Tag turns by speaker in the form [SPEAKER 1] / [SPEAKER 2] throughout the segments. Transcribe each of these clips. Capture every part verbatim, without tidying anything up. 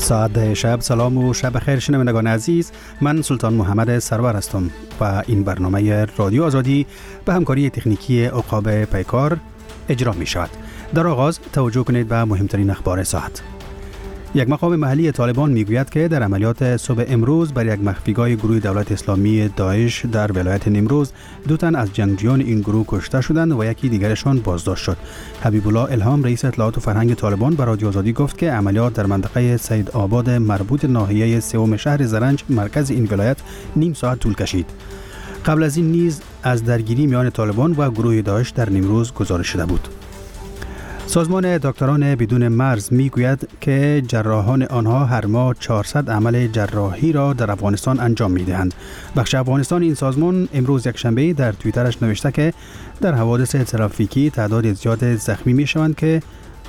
[SPEAKER 1] ساعت شب. سلام و شب خیر شنوندگان عزیز، من سلطان محمد سرور هستم و این برنامه رادیو آزادی به همکاری تکنیکی عقاب پیکار اجرا می شود. در آغاز توجه کنید به مهمترین اخبار ساعت. یک مقام محلی طالبان میگوید که در عملیات صبح امروز بر یک مخفیگاه گروه دولت اسلامی داعش در ولایت نیمروز دو تن از جنگجویان این گروه کشته شدند و یکی دیگرشان بازداشت شد. حبیب الله الهام رئیس اطلاعات و فرهنگ طالبان به رادیو آزادی گفت که عملیات در منطقه سید آباد مربوط ناحیه سوم شهر زرنج مرکز این ولایت نیم ساعت طول کشید. قبل از این نیز از درگیری میان طالبان و گروه داعش در نیمروز گزارش شده بود. سازمان دکتران بدون مرز میگوید که جراحان آنها هر ماه چهارصد عمل جراحی را در افغانستان انجام میدهند. بخش افغانستان این سازمان امروز یکشنبه در توییترش نوشته که در حوادث ترافیکی تعداد زیاد زخمی میشوند که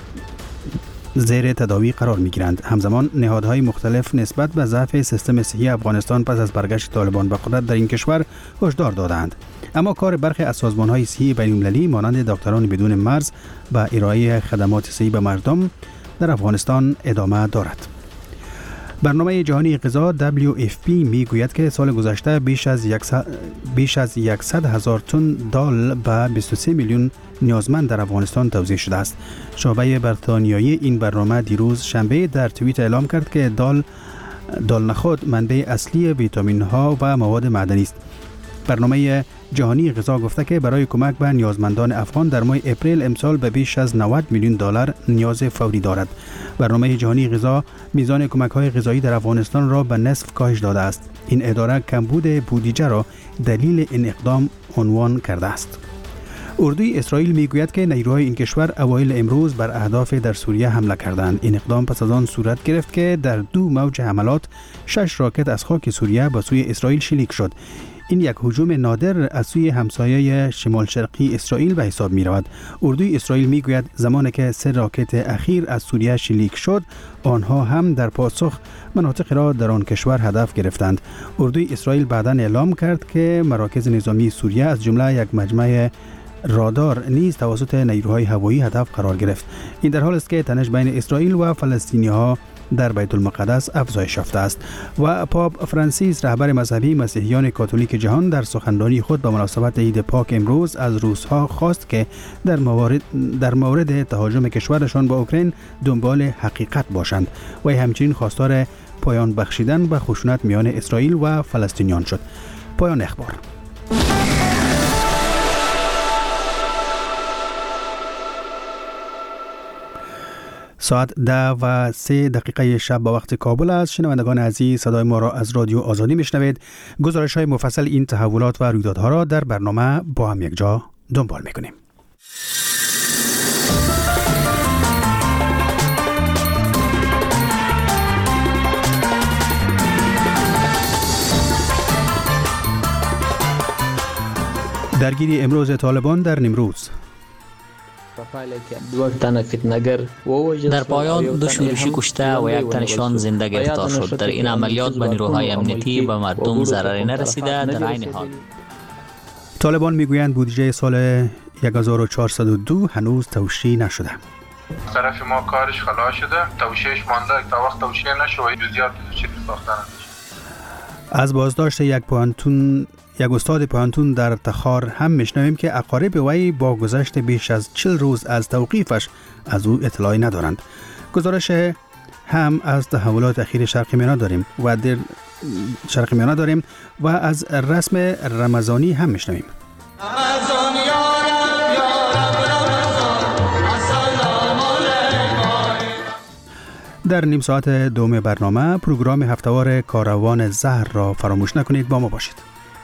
[SPEAKER 1] زیر تداوی قرار میگیرند. همزمان نهادهای مختلف نسبت به ضعف سیستم صحی افغانستان پس از برگشت طالبان به قدرت در این کشور هشدار دادند. اما کار برخی از سازمان‌های صحی بین‌المللی مانند دکتران بدون مرز به ارائه خدمات صحی به مردم در افغانستان ادامه دارد. برنامه جهانی غذا دبلیو اف پی میگوید که سال گذشته بیش از بیش از صد هزار تن دال به بیست و سه میلیون نیازمند در افغانستان توزیع شده است. شعبه بریتانیایی این برنامه دیروز شنبه در توییت اعلام کرد که دال دال نخود منبع اصلی ویتامین ها و مواد معدنی است. برنامه جهانی غذا گفته که برای کمک به نیازمندان افغان در ماه اپریل امسال به بیش از نود میلیون دلار نیاز فوری دارد. برنامه جهانی غذا میزان کمک‌های غذایی در افغانستان را به نصف کاهش داده است. این اداره کمبود بودجه را دلیل این اقدام عنوان کرده است. اردوی اسرائیل میگوید که نیروهای این کشور اوایل امروز بر اهداف در سوریه حمله کردند. این اقدام پس از آن صورت گرفت که در دو موج حملات شش راکت از خاک سوریه به سوی اسرائیل شلیک شد. این یک هجوم نادر از سوی همسایه شمال شرقی اسرائیل به حساب می رود. اردوی اسرائیل می گوید زمانی که سه راکت اخیر از سوریه شلیک شد، آنها هم در پاسخ مناطق را در آن کشور هدف گرفتند. اردوی اسرائیل بعداً اعلام کرد که مراکز نظامی سوریه از جمله یک مجمع رادار نیز توسط نیروهای هوایی هدف قرار گرفت. این در حال است که تنش بین اسرائیل و فلسطینی‌ها در بیت المقدس افزایش یافته است. و پاپ فرانسیس رهبر مذهبی مسیحیان کاتولیک جهان در سخنرانی خود به مناسبت عید پاک امروز از روس‌ها خواست که در مورد در مورد تهاجم کشورشان به اوکراین دنبال حقیقت باشند و همچنین خواستار پایان بخشیدن به خشونت میان اسرائیل و فلسطینیان شد. پایان اخبار. ساعت ده و سه دقیقه شب به وقت کابل است. شنوندگان عزیز، صدای ما را از رادیو آزادی میشنوید. گزارش های مفصل این تحولات و رویدادها را در برنامه با هم یک جا دنبال میکنیم. درگیری امروز طالبان در نیمروز.
[SPEAKER 2] در پایان دو شورشی کشته و یک تنشان زنده گرفتار شد. در این عملیات به نیروهای امنیتی و مردم ضرری نرسیده. در عین حال
[SPEAKER 1] طالبان میگویند بودجه سال هزار و چهارصد و دو هنوز توشیح نشده.
[SPEAKER 3] طرف ما کارش خلاص شده، توشیحش مانده. تا وقت توشیح نشه و جزئیات توشیح ساخته نشه.
[SPEAKER 1] از بازداشت یک پوهنتون یک استاد پوهنتون در تخار هم میشنویم که اقارب وی با گذشت بیش از چهل روز از توقیفش از او اطلاعی ندارند. گزارش هم از تحولات اخیر شرق میانه داریم و در شرق میانه داریم و از رسم رمضانی هم میشنویم. در نیم ساعت دوم برنامه پروگرام هفته‌وار کاروان زهر را فراموش نکنید. با ما باشید.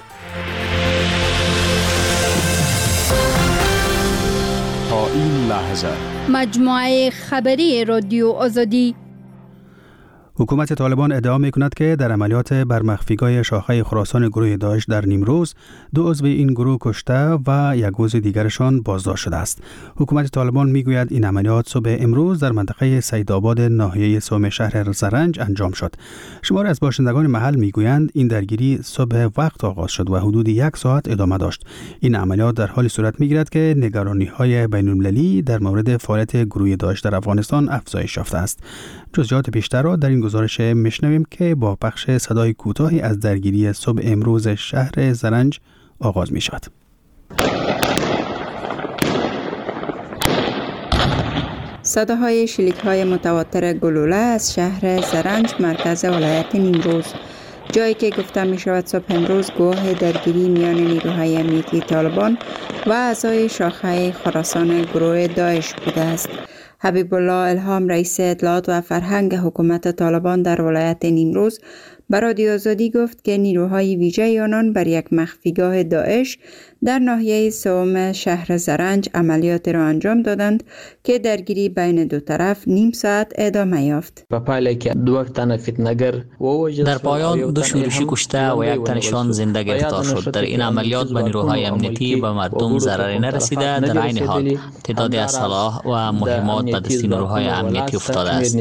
[SPEAKER 4] تا این لحظه
[SPEAKER 5] مجموعه خبری رادیو آزادی.
[SPEAKER 1] حکومت طالبان ادعا می‌کند که در عملیات بر مخفیگاه شاخه خراسان گروه داعش در نیمروز دو عضو این گروه کشته و یک عضو دیگرشان بازداشت شده است. حکومت طالبان میگوید این عملیات صبح امروز در منطقه سید آباد ناحیه سوم شهر زرنج انجام شد. شماری از باشندگان محل میگویند این درگیری صبح وقت آغاز شد و حدود یک ساعت ادامه داشت. این عملیات در حالی صورت میگیرد که نگرانی‌های بین‌المللی در مورد فعالیت گروه داعش در افغانستان افزایش یافته است. جزئیات بیشتر را در این گزارش میشنویم که با پخش صدای کوتاهی از درگیری صبح امروز شهر زرنج آغاز می شود.
[SPEAKER 6] صداهای شلیک‌های متواتر گلوله از شهر زرنج مرکز ولایت نیمروز، جایی که گفته می شود صبح امروز گواه درگیری میان نیروهای امنیتی طالبان و اعضای شاخه خراسان گروه داعش بوده است. حبیب الله الهام رئیس اطلاعات و فرهنگ حکومت طالبان در ولایت نیمروز به رادیو آزادی گفت که نیروهای ویژه آنان بر یک مخفیگاه داعش در ناحیه سوم شهر زرنج عملیات را انجام دادند که درگیری بین دو طرف نیم ساعت ادامه یافت.
[SPEAKER 2] در پایان دو شورشی کشته و یک تنشان زنده گرفتار شد. در این عملیات به نیروهای امنیتی به مردم ضرری نرسیده. در عین حال تعدادی اسلحه و مهمات به دست نیروهای امنیتی افتاده است.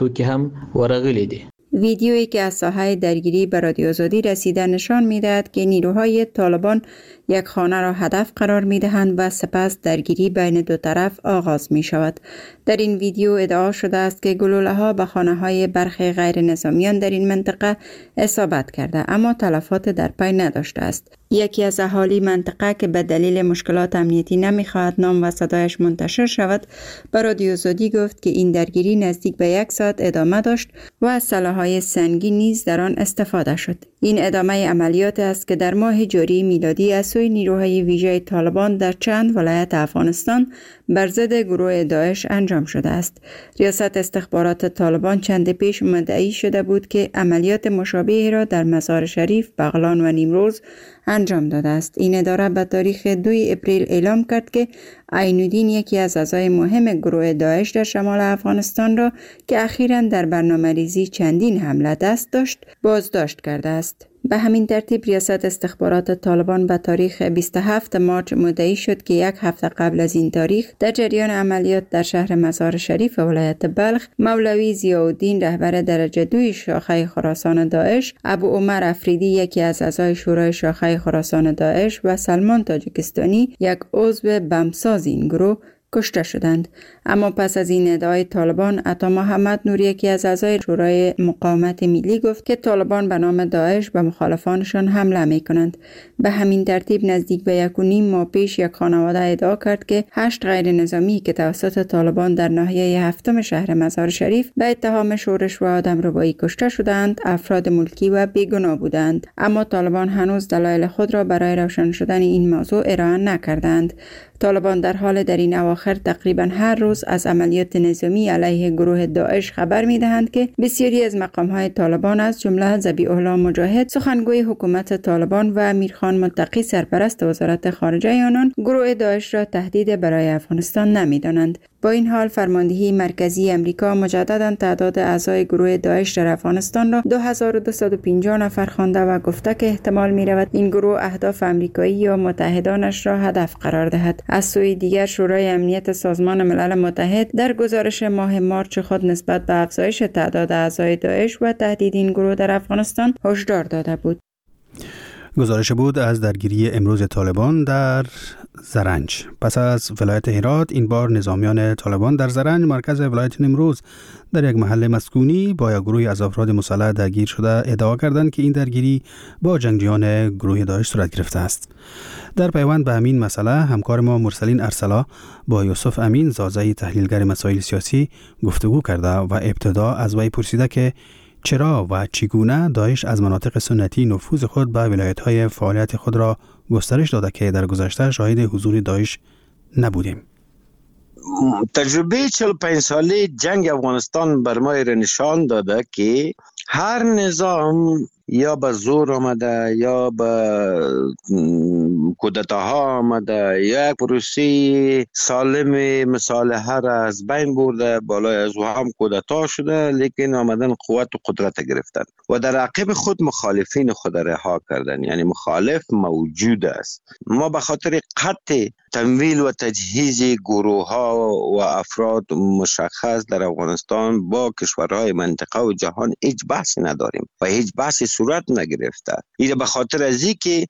[SPEAKER 6] ویدیویی که از ساحه درگیری به رادیو آزادی رسیده نشان می‌دهد که نیروهای طالبان یک خانه را هدف قرار می‌دهند و سپس درگیری بین دو طرف آغاز می‌شود. در این ویدیو ادعا شده است که گلوله‌ها به خانه‌های برخی غیر نظامیان در این منطقه اصابت کرده، اما تلفات در پی نداشته است. یکی از اهالی منطقه که به دلیل مشکلات امنیتی نمی‌خواهد نام و صدایش منتشر شود، به رادیو آزادی گفت که این درگیری نزدیک به یک ساعت ادامه داشت و از سلاح‌های سنگین نیز در آن استفاده شد. این ادامه عملیات است که در ماه جاری میلادی از سوی نیروهای ویژه طالبان در چند ولایت افغانستان بر ضد گروه داعش انجام شده است. ریاست استخبارات طالبان چند پیش مدعی شده بود که عملیات مشابهی را در مزار شریف، بغلان و نیمروز انجام داده است. این اداره به تاریخ دوم اپریل اعلام کرد که عین‌الدین، یکی از اعضای مهم گروه داعش در شمال افغانستان را که اخیراً در برنامه‌ریزی چندین حمله دست داشت، بازداشت کرده است. به همین ترتیب ریاست استخبارات طالبان به تاریخ بیست و هفتم مارس مدعی شد که یک هفته قبل از این تاریخ در جریان عملیات در شهر مزار شریف ولایت بلخ، مولوی ضیاءالدین رهبر درجه دوی شاخه خراسان داعش، ابو عمر افریدی یکی از اعضای شورای شاخه خراسان داعش و سلمان تاجیکستانی یک عضو بمساز این گروه کشته شدند. اما پس از این ادعای طالبان، عطا محمد نور، یکی از اعضای شورای مقاومت ملی، گفت که طالبان به نام داعش به مخالفانشان حمله می کنند. به همین ترتیب نزدیک به یک و نیم ماه پیش یک خانواده ادعا کرد که هشت غیر نظامی که توسط طالبان در ناحیه هفتم شهر مزار شریف به اتهام شورش و آدمربایی کشته شدند، افراد ملکی و بیگناه بودند. اما طالبان هنوز دلایل خود را برای روشن شدن این موضوع ارائه نکردند. طالبان در حال در این اواخر تقریبا هر روز از عملیات نظامی علیه گروه داعش خبر می دهند که بسیاری از مقام‌های طالبان از جمله ذبیح الله مجاهد، سخنگوی حکومت طالبان، و امیرخان متقی، سرپرست وزارت خارجه آنان، گروه داعش را تهدید برای افغانستان نمی دانند. با این حال فرماندهی مرکزی امریکا مجددا تعداد اعضای گروه داعش در افغانستان را دو هزار و دویست و پنجاه نفر خوانده و گفته که احتمال می رود این گروه اهداف امریکایی یا متحدانش را هدف قرار دهد. از سوی دیگر شورای امنیت سازمان ملل متحد در گزارش ماه مارس خود نسبت به افزایش تعداد اعضای داعش و تهدید این گروه در افغانستان هشدار داده بود.
[SPEAKER 1] گزارش بود از درگیری امروز طالبان در زرنج. پس از ولایت هرات، این بار نظامیان طالبان در زرنج، مرکز ولایت نیمروز، در یک محل مسکونی با یک گروه از افراد مسلح درگیر شده ادعا کردند که این درگیری با جنگجویان گروه داعش صورت گرفته است. در پیوند به همین مسئله همکار ما مرسلین ارسلا با یوسف امین، زازه تحلیلگر مسائل سیاسی، گفتگو کرده و ابتدا از وی پرسیده که چرا و چگونه داعش از مناطق سنتی نفوذ خود به ولایت‌های فعالیت خود را گسترش داده که در گذشته شاهد حضور داعش نبودیم.
[SPEAKER 7] تجربه چهل و پنج ساله جنگ افغانستان بر ما نشان داده که هر نظام یا به زور آمده یا به کودتاها آمده یا یک پروسه سالم مصالحه را از بین برده، بالای از او هم کودتا شده، لیکن آمدن قوت و قدرت گرفتن و در عقب خود مخالفین خود رها کردن. یعنی مخالف موجود است. ما به خاطر قطع تمویل و تجهیز گروه ها و افراد مشخص در افغانستان با کشورهای منطقه و جهان هیچ بحثی نداریم و هیچ بحثی صورت نگرفته. این به خاطر از این که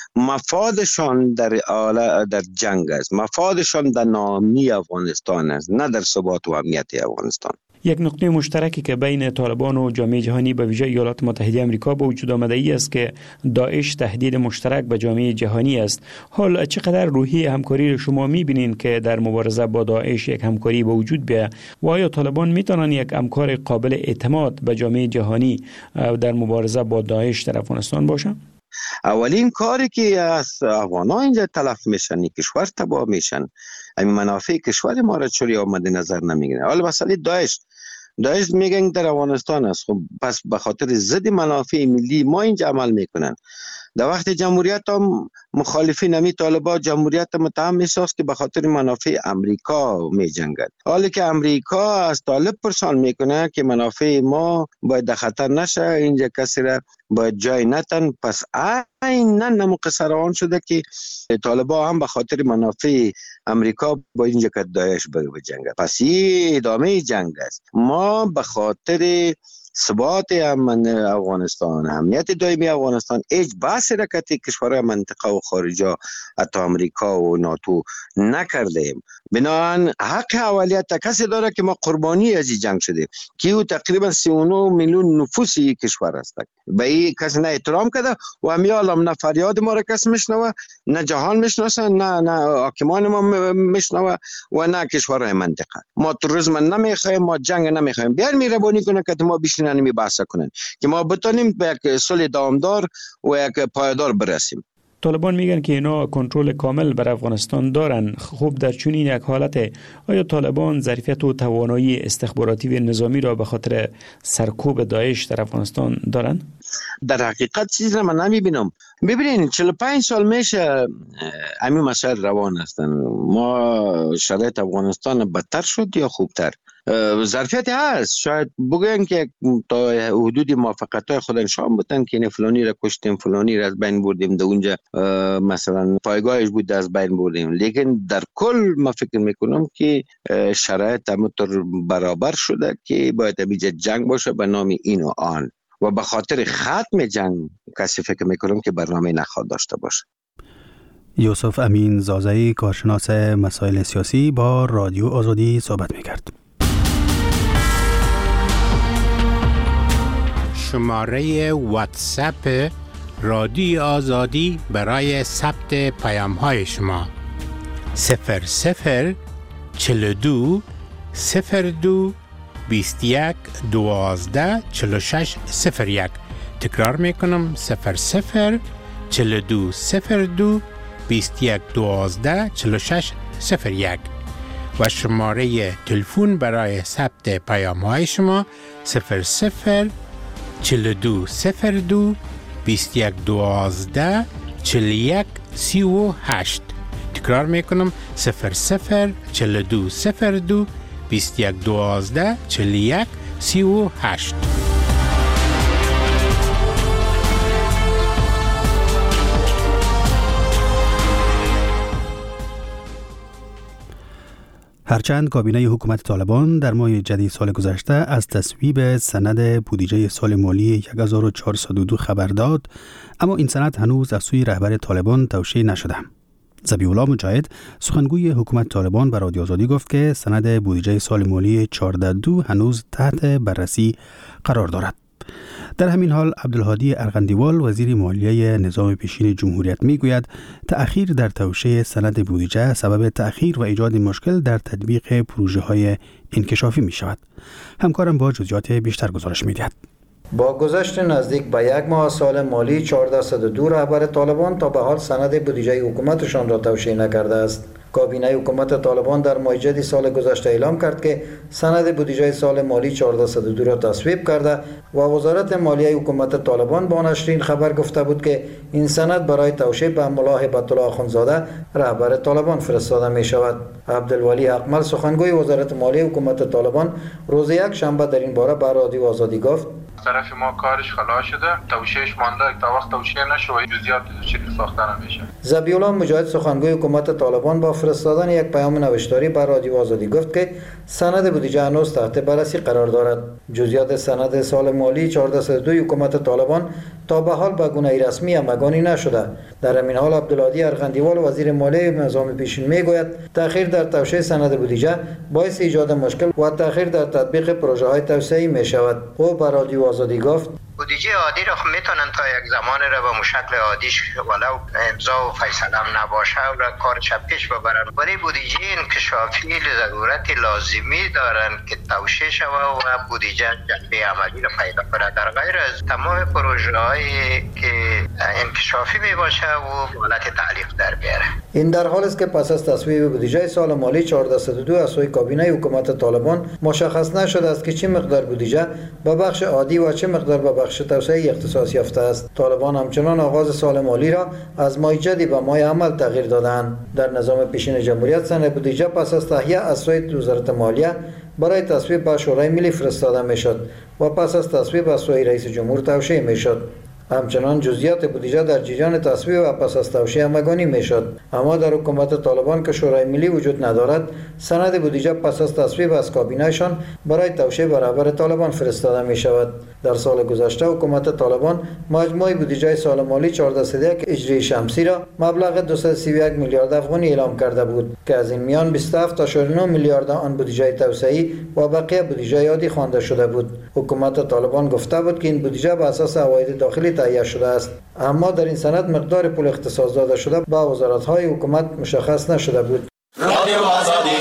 [SPEAKER 7] مفادشان در در جنگ است، مفادشان در ناامنی افغانستان است، نه در ثبات و امنیت افغانستان.
[SPEAKER 8] یک نقطه مشترکی که بین طالبان و جامعه جهانی به ویژه ایالات متحده آمریکا به وجود آمده ای است که داعش تهدید مشترک به جامعه جهانی است. حال چقدر روحی همکاری شما می‌بینین که در مبارزه با داعش یک همکاری به وجود بیاید و آیا طالبان میتونن یک همکار قابل اعتماد به جامعه جهانی در مبارزه با داعش در افغانستان باشن؟
[SPEAKER 7] اولین کاری که از افغان‌ها اینجا تلف میشن، کشور تباه میشن، همین منافع کشور ما را چوری آمده نظر نمیگیره. حالا مسئله داعش داعش میگن در افغانستان است، خب پس به خاطر ضد منافع ملی ما اینجا عمل میکنن. در وقت جمهوریت هم مخالفین همی طالبان جمهوریت متهم میساز که به خاطر منافع امریکا می جنگد، حالی که امریکا از طالب پرسان میکنه که منافع ما باید در خطر نشه، اینجا کسی را باید جای نتن. پس عیناً نمقصر آن شده که طالبان هم به خاطر منافع امریکا با اینجا که داعش بجنگد. پس این ادامه جنگ است. ما به خاطر ثبات امن افغانستان، امنیت دائمی افغانستان، هیچ بحث رکتی کشورهای منطقه و خارجه حتی امریکا و ناتو نکردیم. بنابراین حق اولیت کسی داره که ما قربانی از این جنگ شده که او تقریبا سی و نه میلیون نفوسی کشور است. به این کسی نه احترام کرده و همی عالم نه فریاد ما را کس میشنوه، نه جهان میشناسه، نه نه حاکمان ما میشنوه و نه کشورهای منطقه. ما تروریسم نمیخوایم، ما جنگ نمیخوایم. بیار میربانی کنه که ما بیشتر نمی بحث کنن که ما بتونیم به یک صلح دوامدار و یک پایدار برسیم.
[SPEAKER 8] طالبان میگن که اینا کنترل کامل بر افغانستان دارن. خوب در چنین یک حالت آیا طالبان ظرفیت و توانایی استخباراتی و نظامی را به خاطر سرکوب داعش در افغانستان دارن؟
[SPEAKER 7] در حقیقت چیزی من نمیبینم. ببینید چهل و پنج سال میشه همین مسائل روان هستن. ما شرایط افغانستان بدتر شد یا خوبتر؟ ظرفیت هست، شاید بگوین که تا حدود موافقت‌های خودشان بودن که این فلانی را کشتیم، فلانی را از بین بردیم، در اونجا مثلا پایگاهش بود از بین بردیم، لیکن در کل ما فکر میکنم که شرایط همونطور برابر شده که باید اینجا جنگ باشه به نام این و آن و به خاطر ختم جنگ کسی فکر میکنم که برنامه نخواهد داشته باشه.
[SPEAKER 1] یوسف امین زازایی، کارشناس مسائل سیاسی، با رادیو آزادی صحبت میکرد.
[SPEAKER 9] شماره واتساپ رادیو آزادی برای ثبت پیام های شما صفر صفر چهل و دو صفر دو بیست و یک دوازده چهل و شش صفر یک. تکرار میکنم صفر صفر چهل و دو صفر دو بیست و یک دوازده چهل و شش صفر یک و شماره تلفن برای ثبت پیام های شما صفر صفر چهل و دو صفر دو بیست و یک دوازده چهل و یک سی و هشت. تکرار میکنم صفر صفر چهل و دو صفر دو بیست و یک دوازده چهل و یک سی و هشت.
[SPEAKER 1] هرچند کابینه حکومت طالبان در ماه جدید سال گذشته از تصویب سند بودجه سال مالی یک هزار و چهارصد و دو خبر داد، اما این سند هنوز از سوی رهبر طالبان توشیح نشده. ذبیح الله مجاهد، سخنگوی حکومت طالبان، به رادیو آزادی گفت که سند بودجه سال مالی چهارده دو هنوز تحت بررسی قرار دارد. در همین حال عبدالهادی ارغندیوال، وزیر مالیه نظام پیشین جمهوریت، میگوید تأخیر در توشیح سند بودجه سبب تأخیر و ایجاد مشکل در تطبیق پروژه های انکشافی می شود. همکارم با جزئیات بیشتر گزارش می دهد.
[SPEAKER 10] با گذشت نزدیک به یک ماه سال مالی چهارصد و دو رهبر طالبان تا به حال سند بودجه حکومتشان را توشیح نکرده است. کابینه حکومت طالبان در ماه جدید سال گذشته اعلام کرد که سند بودجه سال مالی چهارصد و دو را تصویب کرده و وزارت مالیه حکومت طالبان با نشرین خبر گفته بود که این سند برای توشیح به ملا هیبت الله اخوندزاده رهبر طالبان فرستاده می شود. عبدالولی اقمل، سخنگوی وزارت مالیه حکومت طالبان، روز یک شنبه در این باره به رادیو آزادی گفت:
[SPEAKER 3] طرف ما کارش خلاص شده، توشیهش مانده تا وقت توشیه نشه و جزئیات چیزی ساخته نمیشه.
[SPEAKER 10] ذبیح الله مجاهد سخنگوی حکومت طالبان با فرستادن یک پیام نوشتاری بر رادیو آزادی گفت که سند بودجه هنوز تحت بررسی قرار دارد. جزئیات سند سال مالی چهارده صد و دو حکومت طالبان تا به حال به گونه رسمی همگانی نشده. در همین حال عبدالهادی ارغندیوال وزیر مالیه نظام پیشین میگوید تأخیر در توشیح سند بودجه باعث ایجاد مشکل و تأخیر در تطبیق پروژه های توسعه‌ای می شود. او بر رادیو آزادی گفت
[SPEAKER 11] بودجه عادی را میتونن تا یک زمان را به شکل عادیش ولو امضا و فیصله نباشه و کار پیش ببرن. برای بودجه انکشافی ضرورت لازمی دارن که توشیح شود و بودجه جنبه عملی را پیدا کنه. در غیر از تمام پروژه هایی که انکشافی می باشه و حالت تعلیق در بیاره.
[SPEAKER 10] این در حال است که پس از تصویب بودجه سال مالی چهارده صد و دو از سوی کابینه حکومت طالبان مشخص نشده است که چه مقدار بودجه به بخش عادی و چه مقدار به بخش توسعه اختصاص یافته است. طالبان همچنان آغاز سال مالی را از ماه جدی به ماه عمل تغییر دادند. در نظام پیشین جمهوریت سند بودجه پس از تهیه از سوی وزارت مالیه برای تصویب به شورای ملی فرستاده میشد و پس از تصویب از سوی رئیس جمهور توشیح میشد. همچنان جزئیات بودجه در جریان تصویب و پس از توشیح همگانی میشد. اما در حکومت طالبان که شورای ملی وجود ندارد، سند بودجه پس از تصویب از کابینهشان برای توشیح برابر طالبان فرستاده می شود. در سال گذشته حکومت طالبان مجموع بودجه سال مالی چهارده صد و یک هجری شمسی را مبلغ دویست و سی و یک میلیارد افغانی اعلام کرده بود که از این میان بیست و هفت ممیز نه میلیارد آن بودجه توسعه‌ای و بقیه بودجه عادی خوانده شده بود. حکومت طالبان گفته بود که این بودجه بر اساس عواید داخلی تهیه شده است، اما در این سند مقدار پول اختصاص داده شده به وزارت‌های حکومت مشخص نشده بود. رادیو آزادی.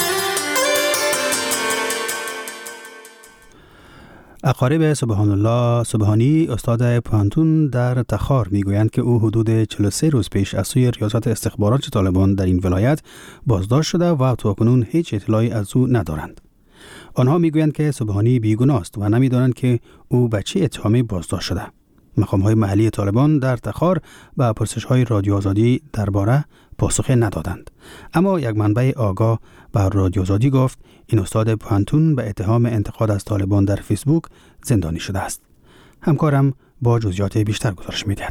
[SPEAKER 1] اقارب سبحان الله سبحانی استاد پانتون در تخار میگویند که او حدود چهل و سه روز پیش از سوی ریاست استخبارات طالبان در این ولایت بازداشت شده و تاکنون هیچ اطلاعی از او ندارند. آنها میگویند که سبحانی بیگناه است و نمیدانند که او به چه اتهامی بازداشت شده. مقام‌های محلی طالبان در تخار به پرسش‌های رادیو آزادی درباره پاسخ ندادند. اما یک منبع آگاه بر رادیو آزادی گفت این استاد پانتون به اتهام انتقاد از طالبان در فیسبوک زندانی شده است. همکارم با جزئیات بیشتر گزارش می‌دهد.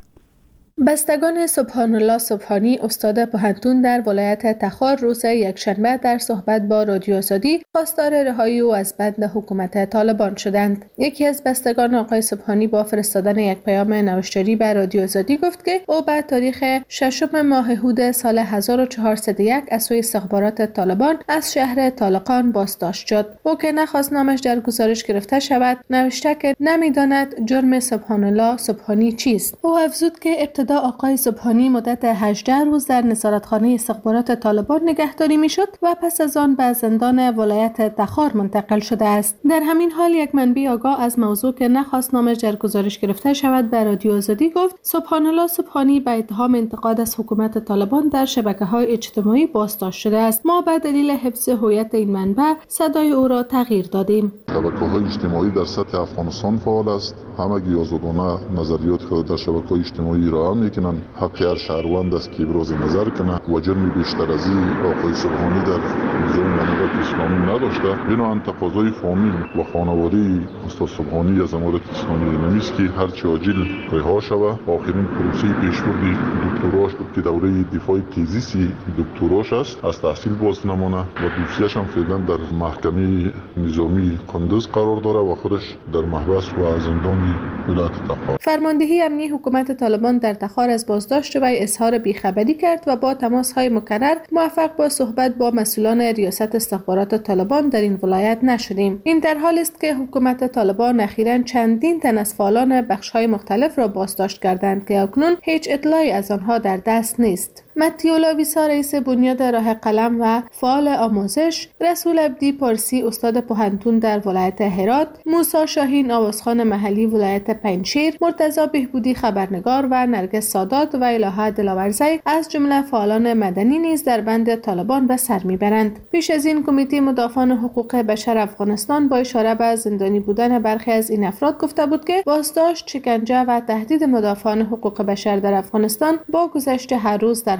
[SPEAKER 12] بستگان سبحان الله سبحانی استاد پانتون در ولایت تخار روز یکشنبه در صحبت با رادیو آزادی خواستار رهایی او از بند حکومت طالبان شدند. یکی از بستگان آقای سبحانی با فرستادن یک پیام نوشتاری به رادیو آزادی گفت که او به تاریخ ششم ماه هود سال هزار و چهارصد و یک از سوی استخبارات طالبان از شهر طالقان بازداشت شد. او که نخواست نامش در گزارش گرفته شود نوشته که نمیداند جرم سبحان الله سبحانی چیست. او افزود که ابتدا آقای سبحانی مدت هجده روز در نظارتخانه استخبارات طالبان نگهداری میشد و پس از آن به زندان ولایت تخار منتقل شده است. در همین حال یک منبع آگاه از موضوع که نخواست نامش در گزارش گرفته شود به رادیو آزادی گفت سبحان الله سبحانی به اتهام انتقاد از حکومت طالبان در شبکه‌های اجتماعی بازداشت شده است. ما به دلیل حفظ هویت این منبع صدای او را تغییر دادیم.
[SPEAKER 13] شبکه‌های اجتماعی در سطح افغانستان فعال است. همگی آزادانه نظریات خود در شبکه‌های اجتماعی را میکنن. حق هر شهروند است که ابراز نظر کنه و جرمی بیشتر از این آقای سبحانی در نظام امارت اسلامی نداشته. بنابراین تقاضای فامیل و خانواده استاد سبحانی از امارت اسلامی نمیست که هرچه عاجل رها شود. آخرین پروسه پیشبرد دکتراش بود که دوره دفاع تزیسی دکتراش است، از تحصیل باز نمانه و دوسیه‌اش هم فعلا در محکمه نظامی قندوز قرار داره و خودش در محبس و زندان ولایت تخار.
[SPEAKER 12] فرماندهی امنی حکومت طالبان در تخار از بازداشت وی اظهار بیخبری کرد و با تماس‌های مکرر موفق با صحبت با مسئولان ریاست استخبارات طالبان در این ولایت نشدیم. این در حالی است که حکومت طالبان اخیراً چندین تن از فعالان بخش‌های مختلف را بازداشت کردند که اکنون هیچ اطلاعی از آنها در دست نیست. متیولا ویسا رئیس بنیاد راه قلم و فعال آموزش، رسول عبدی پارسی استاد پانتون در ولایت هرات، موسی شاهین آوازخوان محلی ولایت پنجشیر، مرتضی بهبودی خبرنگار و نرگس سادات و الهه دلاورزی از جمله فعالان مدنی نیز در بند طالبان به سر میبرند. پیش از این کمیته مدافعان حقوق بشر افغانستان با اشاره به زندانی بودن برخی از این افراد گفته بود که بازداشت، شکنجه و تهدید مدافعان حقوق بشر در افغانستان با گذشت هر روز در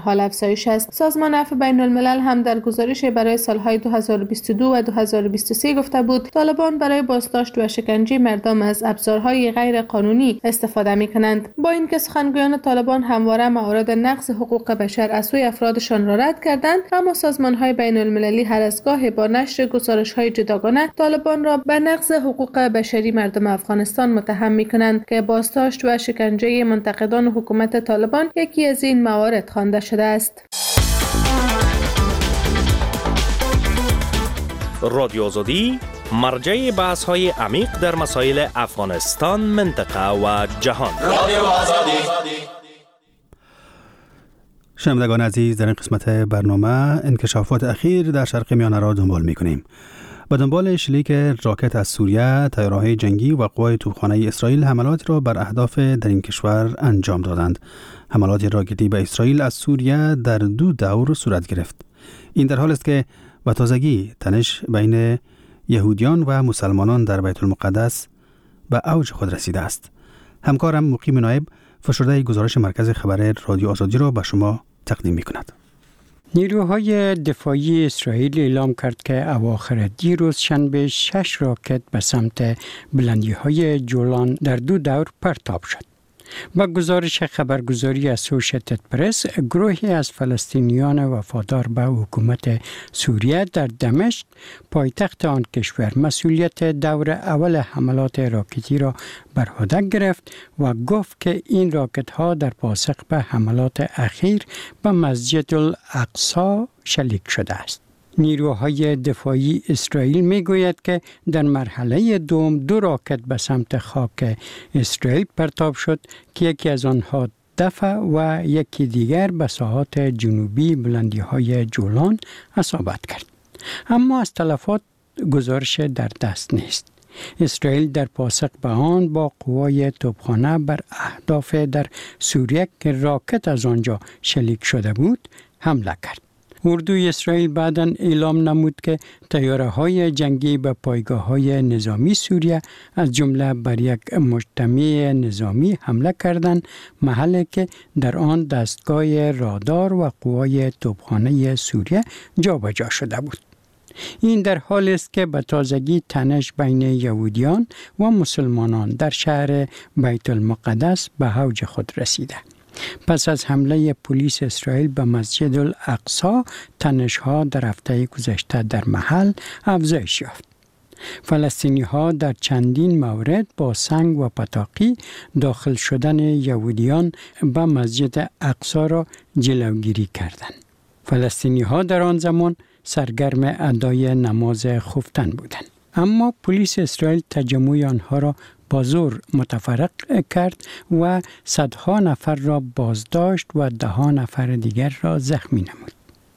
[SPEAKER 12] حال افزایش است. سازمان عفو بین الملل هم در گزارش برای سالهای دو هزار و بیست و دو و دو هزار و بیست و سه گفته بود طالبان برای بازداشت و شکنجه مردم از ابزارهای غیر قانونی استفاده می‌کنند. با اینکه سخنگویان طالبان همواره موارد نقض حقوق بشر از سوی افرادشان را رد کردند، اما سازمان‌های بین المللی هر از گاهی با نشر گزارش‌های جداگانه طالبان را به نقض حقوق بشری مردم افغانستان متهم می‌کنند که بازداشت و شکنجه منتقدان حکومت طالبان یکی از این موارد خوانده شده است.
[SPEAKER 14] رادیو آزادی مرجع بحث‌های عمیق در مسائل افغانستان، منطقه و جهان. رادیو آزادی.
[SPEAKER 1] شنوندگان عزیز، در این قسمت برنامه انکشافات اخیر در شرق میانه را دنبال می‌کنیم. به دنبال شلیک راکت از سوریه، تیاره‌های جنگی و قوای توپخانه اسرائیل حملات را بر اهداف در این کشور انجام دادند. حملات راکتی به اسرائیل از سوریه در دو دور صورت گرفت. این در حال است که به تازگی تنش بین یهودیان و مسلمانان در بیت المقدس به اوج خود رسیده است. همکارم مقیم نایب فشرده گزارش مرکز خبر رادیو آزادی را به شما تقدیم می‌کند.
[SPEAKER 15] نیروهای دفاعی اسرائیل اعلام کرد که اواخر دیروز شنبه شش راکت به سمت بلندی‌های جولان در دو دور پرتاب شد. با گزارش خبرگزاری اسوشییتد پرس، گروهی از فلسطینیان وفادار به حکومت سوریه در دمشق، پایتخت آن کشور، مسئولیت دور اول حملات راکتی را بر عهده گرفت و گفت که این راکت ها در پاسخ به حملات اخیر به مسجد الاقصی شلیک شده است. نیروهای دفاعی اسرائیل می گوید که در مرحله دوم دو راکت به سمت خاک اسرائیل پرتاب شد که یکی از آنها دفع و یکی دیگر به ساحات جنوبی بلندی های جولان اصابت کرد. اما از تلفات گزارش در دست نیست. اسرائیل در پاسخ به آن با قوای توپخانه بر اهداف در سوریه که راکت از آنجا شلیک شده بود حمله کرد. اردوی اسرائیل بعداً اعلام نمود که طیاره‌های جنگی به پایگاه‌های نظامی سوریه از جمله بر یک مجتمع نظامی حمله کردند، محلی که در آن دستگاه رادار و قوای توپخانه سوریه جابجا شده بود. این در حالی است که به تازگی تنش بین یهودیان و مسلمانان در شهر بیت المقدس به اوج خود رسیده. پس از حمله پلیس اسرائیل به مسجد الاقصی، تنش‌ها در هفته گذشته در محل افزایش یافت. فلسطینی‌ها در چندین مورد با سنگ و پتاقی داخل شدن یهودیان به مسجد اقصی را جلوگیری کردند. فلسطینی‌ها در آن زمان سرگرم ادای نماز خفتن بودند. اما پلیس اسرائیل تجمع آنها را با زور متفرق کرد و صدها نفر را بازداشت و ده نفر دیگر را زخمی نمود.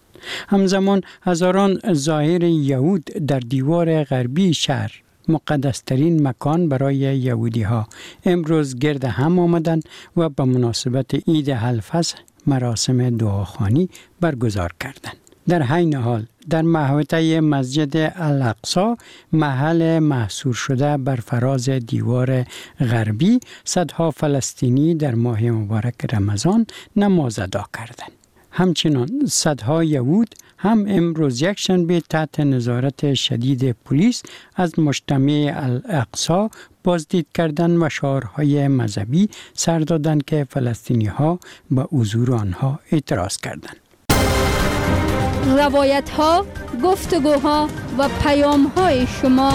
[SPEAKER 15] همزمان هزاران ظاهر یهود در دیوار غربی شهر، مقدسترین مکان برای یهودی ها، امروز گرد هم آمدند و به مناسبت عید الفصح مراسم دعاخوانی برگزار کردند. در حین حال در محوطه مسجد الاقصی، محل محصور شده بر فراز دیوار غربی، صدها فلسطینی در ماه مبارک رمضان نماز ادا کردند. همچنان صدها یهود هم امروز یک شنبه تحت نظارت شدید پلیس از مجتمع الاقصی بازدید کردند و شعارهای مذهبی سر دادند که فلسطینی ها به حضور آنها اعتراض کردند.
[SPEAKER 5] روایت ها، گفتگوها و پیام های شما.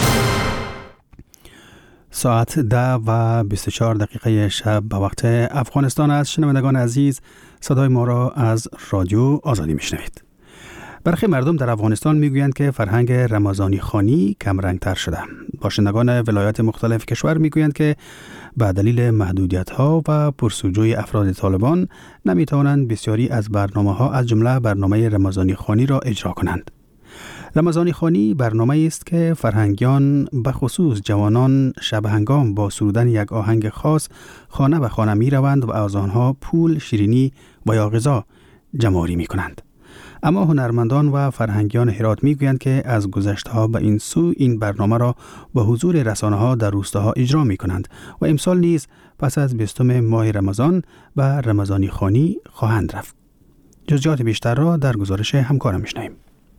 [SPEAKER 1] ساعت ده و بیست و چهار دقیقه شب به وقت افغانستان است. شنوندگان عزیز، صدای ما را از رادیو آزادی میشنوید. برخی مردم در افغانستان میگویند که فرهنگ رمضانی خوانی کم رنگ تر شده. باشندگان ولایات مختلف کشور میگویند که به دلیل محدودیت ها و پرسوجوی افراد طالبان نمیتوانند بسیاری از برنامه ها از جمله برنامه رمضانی خوانی را اجرا کنند. رمضانی خوانی برنامه است که فرهنگیان به خصوص جوانان شب هنگام با سرودن یک آهنگ خاص خانه به خانه می روند و از آنها پول، شیرینی و یا غذا جمع‌آوری می کنند. اما هنرمندان و فرهنگیان هرات می گویند که از گذشته‌ها به این سو این برنامه را با حضور رسانه‌ها در روستاها اجرا می کنند و امسال نیز پس از بیستم ماه رمضان به رمضانی خوانی خواهند رفت. جزئیات بیشتر را در گزارش همکارم میشنویم.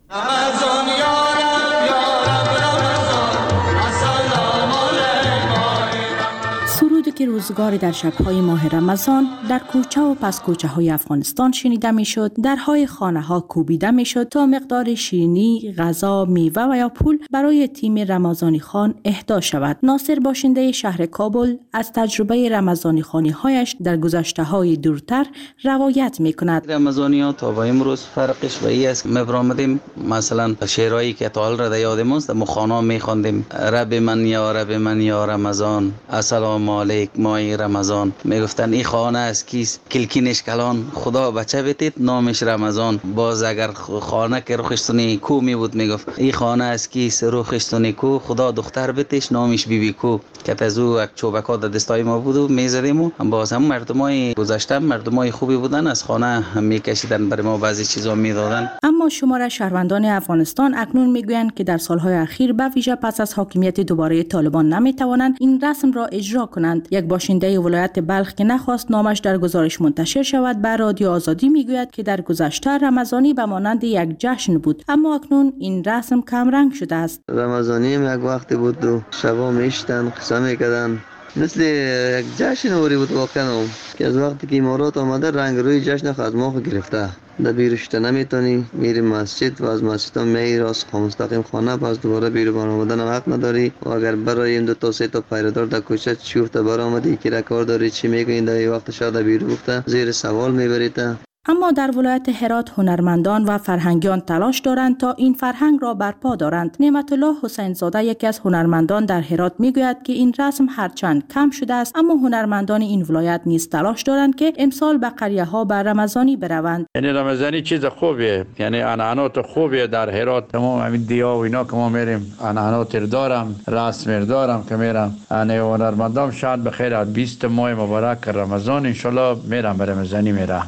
[SPEAKER 16] سرودی که روزگاری در شب‌های ماه رمضان در کوچه و پس کوچه های افغانستان شنیده میشد، درهای خانه ها کوبیده میشد تا مقدار شیرینی، غذا، میوه و یا پول برای تیم رمضانی خان اهدا شود. ناصر باشنده شهر کابل از تجربه رمضانی خانی هایش در گذشته های دورتر روایت میکند.
[SPEAKER 17] رمضانی ها تا با امروز فرقش به این است. ما برآمدیم مثلا شعرهایی که تا حال را یادم است در مخانا میخواندیم: رب من یا رب من یا رمضان، السلام علیک ماه رمضان. میگفتن این خانه از کیست؟ کلکینش کلان، خدا بچه بتید نامش رمضان. باز اگر خانه که رخشتونی کو می بود میگفت این خانه از کیست؟ رخشتونی کو، خدا دختر بتیش نامش بی بی کو. که تزو یک چوبکا در دستای ما بود و میزدیم و باز هم مردمای گذشته مردمای خوبی بودن، از خانه میکشیدن برای ما بعضی چیزا میدادن.
[SPEAKER 16] اما شمار شهروندان افغانستان اکنون میگویند که در سالهای اخیر به ویژه پس از حاکمیت دوباره طالبان نمیتوانند این رسم را اجرا کنند. یک باشنده ولایت بلخ که نخواست نامش در گزارش منتشر شود به رادیو آزادی میگوید که در گذشته رمضانی به مانند یک جشن بود، اما اکنون این رسم کم رنگ شده است.
[SPEAKER 18] رمضانی هم یک وقتی بود و شبا میشتن قصه میکردن، مثل یک جشن اوری بود واقعا، که از وقتی که امارات آمده رنگ روی جشن خدمات گرفته. در بیرشته نمیتونی، میری مسجد و از مسجد هم میری راست مستقیم خانه، پس دوباره بیرو برآمدن هم حق نداری. و اگر برای این دو تا سه تا پیردار در کوچه چوفته برآمدی که کار داری چی میگین در وقت شب بیرو گفته زیر سوال میبریته.
[SPEAKER 16] اما در ولایت هرات هنرمندان و فرهنگیان تلاش دارند تا این فرهنگ را برپا دارند. نعمت الله حسین زاده یکی از هنرمندان در هرات میگوید که این رسم هرچند کم شده است، اما هنرمندان این ولایت نیز تلاش دارند که امسال به قریه ها بر رمضانی بروند.
[SPEAKER 19] یعنی رمضانی چیز خوبیه، یعنی عنعنات خوبیه در هرات. تمام همین دیا و اینا که ما میریم عنعنات دارم، رسم دارم که میرم. یعنی هنرمندان شاید بخیر بیست ماه مبارک رمضان ان شاء الله میرم به رمضانی میرم.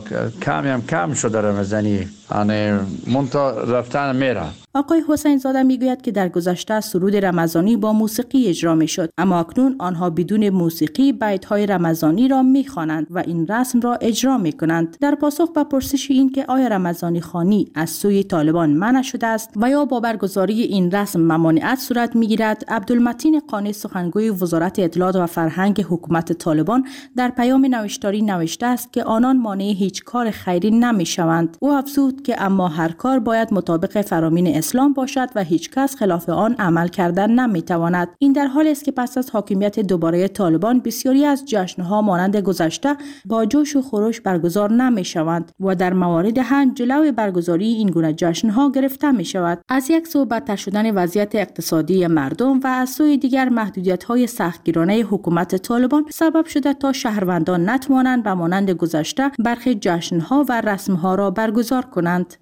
[SPEAKER 19] کمی هم کم شده رمضانی، یعنی منتا رفتن میره.
[SPEAKER 16] آقای حسین زاده میگوید که در گذشته سرود رمضانی با موسیقی اجرا میشد، اما اکنون آنها بدون موسیقی بیت‌های رمضانی را میخوانند و این رسم را اجرا میکنند. در پاسخ به پرسش این که آیا رمضانی خوانی از سوی طالبان منع شده است و یا با برگزاری این رسم ممانعت صورت میگیرد، عبدالمتین قانی سخنگوی وزارت اطلاعات و فرهنگ حکومت طالبان در پیام نوشتاری نوشته است که آنان مانع هیچ کار خیری نمیشوند. او افزود که اما هر کار باید مطابق فرامین اسلام باشد و هیچ کس خلاف آن عمل کردن نمیتواند. این در حالی است که پس از حاکمیت دوباره طالبان بسیاری از جشنها مانند گذشته با جوش و خروش برگزار نمیشوند و در موارد هم جلوی برگزاری این گونه جشنها گرفته می شود. از یک سو بدتر شدن وضعیت اقتصادی مردم و از سوی دیگر محدودیت‌های سختگیرانه حکومت طالبان سبب شده تا شهروندان نتوانند به مانند گذشته برخی جشنها و رسمها را برگزار کنند.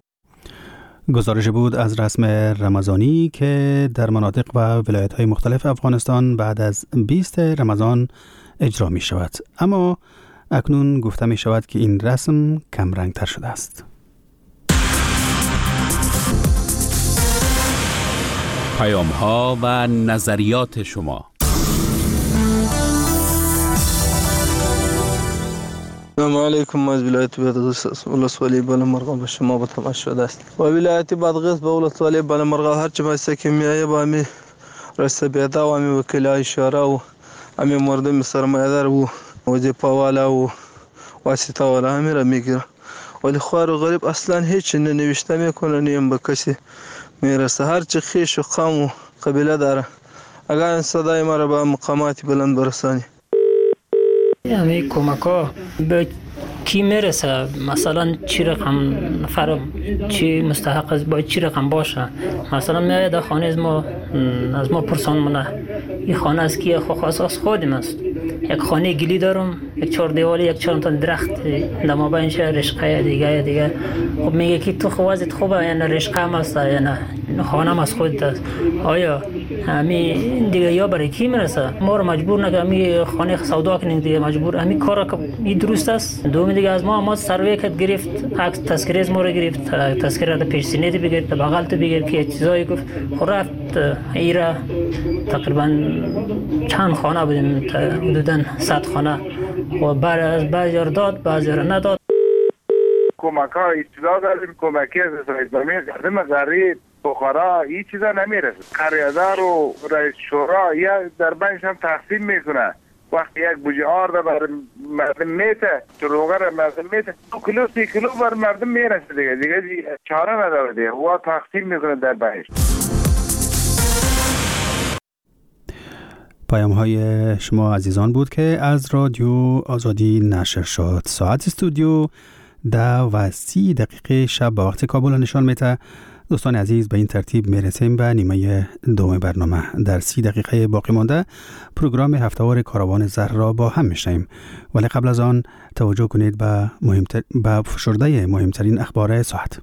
[SPEAKER 1] گزارش بود از رسم رمضانی که در مناطق و ولایت‌های مختلف افغانستان بعد از بیست رمضان اجرا می شود. اما اکنون گفته می شود که این رسم کم رنگ تر شده است.
[SPEAKER 4] پیام ها و نظریات شما.
[SPEAKER 20] السلام علیکم. از ولایت بادغیس ولسوالی بالامرغ به شما به تماس شده است. و ولایت بادغیس به ولسوالی بالامرغ هر چه بایسته که میایه با می رسته بیدا و می وکیلای شورا و امی مردم سرمایه‌دار و وظیفه والا و واسطه والا همی را میگیره، ولی خوار و غریب اصلا هیچ ننوشته میکنه، نیم به کسی میرسه. هر چه خیش و قوم و قبیله داره، اگر این صدای ما را به مقامات بلند برسانی.
[SPEAKER 21] همه کمک ها به کی میرسه؟ مثلا چی رقم نفر چی مستحق است، باید چی رقم باشه؟ مثلا میاد در خانه از ما از ما پرسان منه این خانه از کیه؟ خو خاص از خودم است. یک خانه گلی دارم، یک چهار دیوالی، یک چهار تا درخت در مابینش رشقه دیگه دیگه. خب میگه که تو خوازت خوبه یا نه رشقه هم است یا نه خانه هم از خودت است. آیا همین دیگه یا برای کی میرسه؟ ما رو مجبور نگه همین خانه سودا کنیم دیگه، مجبور همین کار که این درست است. دوم دیگه از ما ما سروی کت گرفت، عکس تذکره از ما رو گرفت، تذکره رو پیش سینه بگیر، بغل تو بگیر که چیزایی گفت. خب رفت ایرا تقریبا چند خانه بودیم، حدوداً صد خانه و بعد از بعضی رو داد بعضی رو نداد.
[SPEAKER 3] کمک ها ابتدا داریم، کمکی از اسرائیل به مردم غریب بخارا این چیزا نمیرسه. قریه‌دار و رئیس شورا یا در بینش هم تقسیم میکنه. وقتی یک بوجه آرد بر مردم میته، دروغه مردم میته، دو کیلو سی کیلو بر مردم میرسه دیگه دیگه, دیگه چاره نداره دیگه، و تقسیم میکنه در بینش.
[SPEAKER 1] پیام های شما عزیزان بود که از رادیو آزادی نشر شد. ساعت استودیو ده و سی دقیقه شب با وقت کابل نشان میده. دوستان عزیز، به این ترتیب میرسیم به نیمه دوم برنامه. در سی دقیقه باقی مانده پروگرام هفته‌وار کاروان زهر را با هم میشنیم، ولی قبل از آن توجه کنید به مهمتر به فشرده مهمترین اخبار ساعت.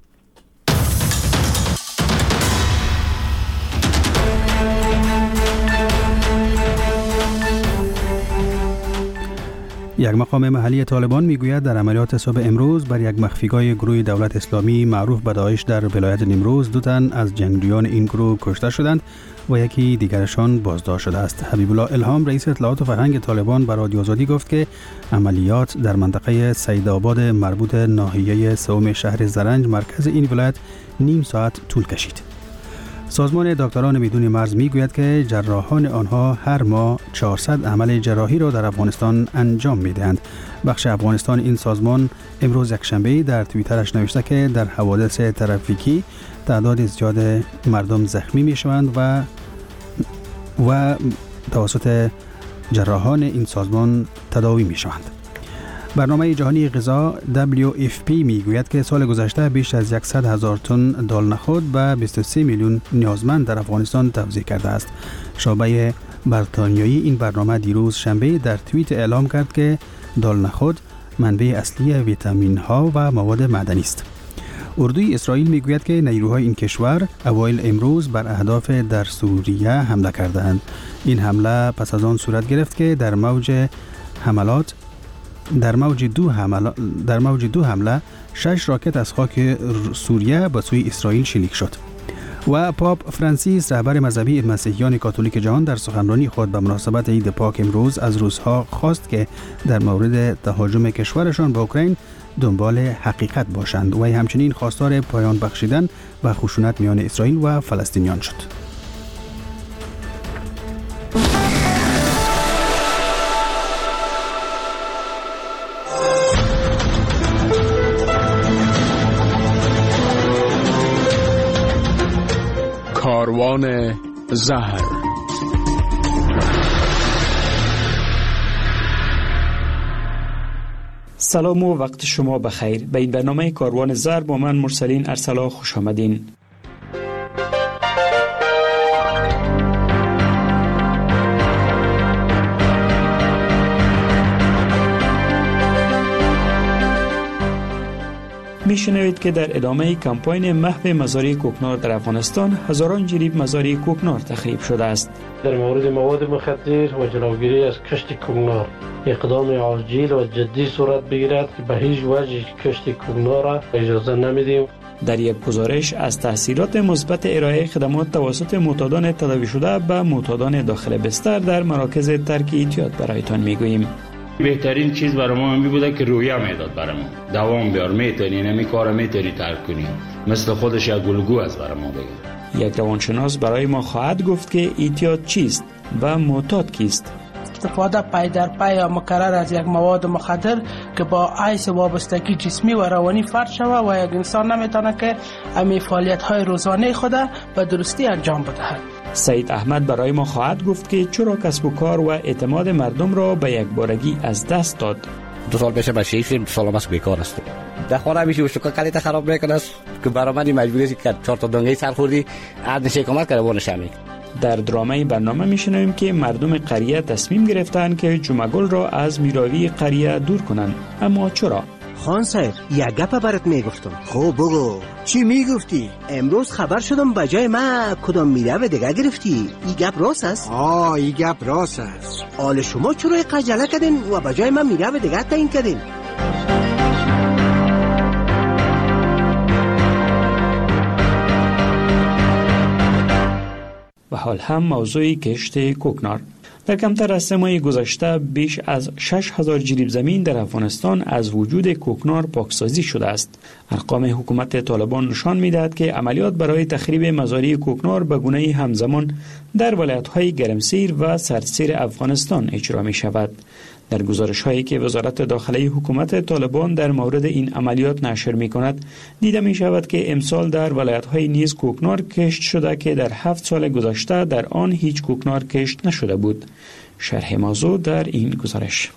[SPEAKER 1] یک مقام محلی طالبان میگوید در عملیات صبح امروز بر یک مخفیگاه گروه دولت اسلامی معروف به داعش در ولایت نیمروز دو تن از جنگجویان این گروه کشته شدند و یکی دیگرشان بازداشت شده است. حبیب الله الهام رئیس اطلاعات و فرهنگ طالبان بر رادیو آزادی گفت که عملیات در منطقه سیدآباد مربوط ناحیه سوم شهر زرنج مرکز این ولایت نیم ساعت طول کشید. سازمان دکتران بدون مرز میگوید که جراحان آنها هر ماه چهارصد عمل جراحی را در افغانستان انجام میدهند. بخش افغانستان این سازمان امروز یکشنبه در توییترش نوشته که در حوادث ترافیکی تعداد زیاد مردم زخمی میشوند و و توسط جراحان این سازمان تداوی میشوند. برنامه جهانی غذا دبلیو اف پی میگوید که سال گذشته بیش از صد هزار تن دال نخود به بیست و سه میلیون نیازمند در افغانستان توزیع کرده است. شعبه بریتانیایی این برنامه دیروز شنبه در توییت اعلام کرد که دال نخود منبع اصلی ویتامین ها و مواد معدنی است. اردوی اسرائیل میگوید که نیروهای این کشور اوایل امروز بر اهداف در سوریه حمله کردند. این حمله پس از آن صورت گرفت که در موج حملات در موج دو حمله در موج دو حمله شش راکت از خاک سوریه به سوی اسرائیل شلیک شد. و پاپ فرانسیس رهبر مذهبی مسیحیان کاتولیک جهان در سخنرانی خود به مناسبت عید پاک امروز از روس‌ها خواست که در مورد تهاجم کشورشان به اوکراین دنبال حقیقت باشند و همچنین خواستار پایان بخشیدن و خشونت میان اسرائیل و فلسطینیان شد.
[SPEAKER 4] کاروان زهر.
[SPEAKER 8] سلام و وقت شما بخیر. به این برنامه کاروان زهر با من مرسلین ارسلا خوش آمدین. میشنوید که در ادامه کمپاین محو مزارع کوکنار در افغانستان هزاران جریب مزارع کوکنار تخریب شده است.
[SPEAKER 2] در مورد مواد مخدر و جلوگیری از کشت کوکنار اقدام عاجل و جدی صورت بگیرد که به هیچ وجه کشت کوکنار را اجازه نمیدیم.
[SPEAKER 8] در یک گزارش از تحصیلات مثبت ارائه خدمات توسط معتادان تداوی شده به معتادان داخل بستر در مراکز ترک اعتیاد برایتان میگوییم.
[SPEAKER 22] بهترین چیز برای ما می بوده که رویه میداد برای ما، دوام بیار، میتونی نمی کار میتونی ترک کنی، مثل خودش یک گلگو از برای ما بگه.
[SPEAKER 8] یک روانشناس برای ما خواهد گفت که اعتیاد چیست و معتاد کیست.
[SPEAKER 23] استفاده پای در پای یا مکرر از یک مواد مخدر که با عیس وابستگی جسمی و روانی فرد شود و یک انسان نمیتونه که امی فعالیت های روزانه خود به درستی انجام بدهد.
[SPEAKER 8] سید احمد برای ما خواهد گفت که چرا کسب و کار و اعتماد مردم را به یک بارگی از دست داد.
[SPEAKER 24] دو سال پیش به شیش دو سال است بیکار است. در خانه میشه وشوکا کلیت خراب میکنه که برای من مجبوری است که چهار تا دنگه سر خوردی از نشه کمک کرده بونش همین.
[SPEAKER 8] در درامه برنامه میشنویم که مردم قریه تصمیم گرفتند که جمعگل را از میراوی قریه دور کنند. اما چرا؟
[SPEAKER 25] خان سیر یک گپ برات میگفتم. خب بگو چی میگفتی؟ امروز خبر شدم بجای ما کدام میراو دیگه گرفتی. این گپ راست است؟ آه این گپ راست است. حال شما چرا قجله کردین و بجای ما میراو دیگه تعیین کردین؟
[SPEAKER 8] و حال هم موضوع کشت کوکنار. در کمتر از سه ماه گذشته بیش از شش هزار جریب زمین در افغانستان از وجود کوکنار پاکسازی شده است. ارقام حکومت طالبان نشان می‌دهد که عملیات برای تخریب مزارع کوکنار به گونه همزمان در ولایت‌های گرمسیر و سردسیر افغانستان اجرا می‌شود. در گزارش هایی که وزارت داخلی حکومت طالبان در مورد این عملیات نشر می کند دیده می شود که امسال در ولایت های نیز کوکنار کشت شده که در هفت سال گذشته در آن هیچ کوکنار کشت نشده بود. شرح موضوع در این گزارش.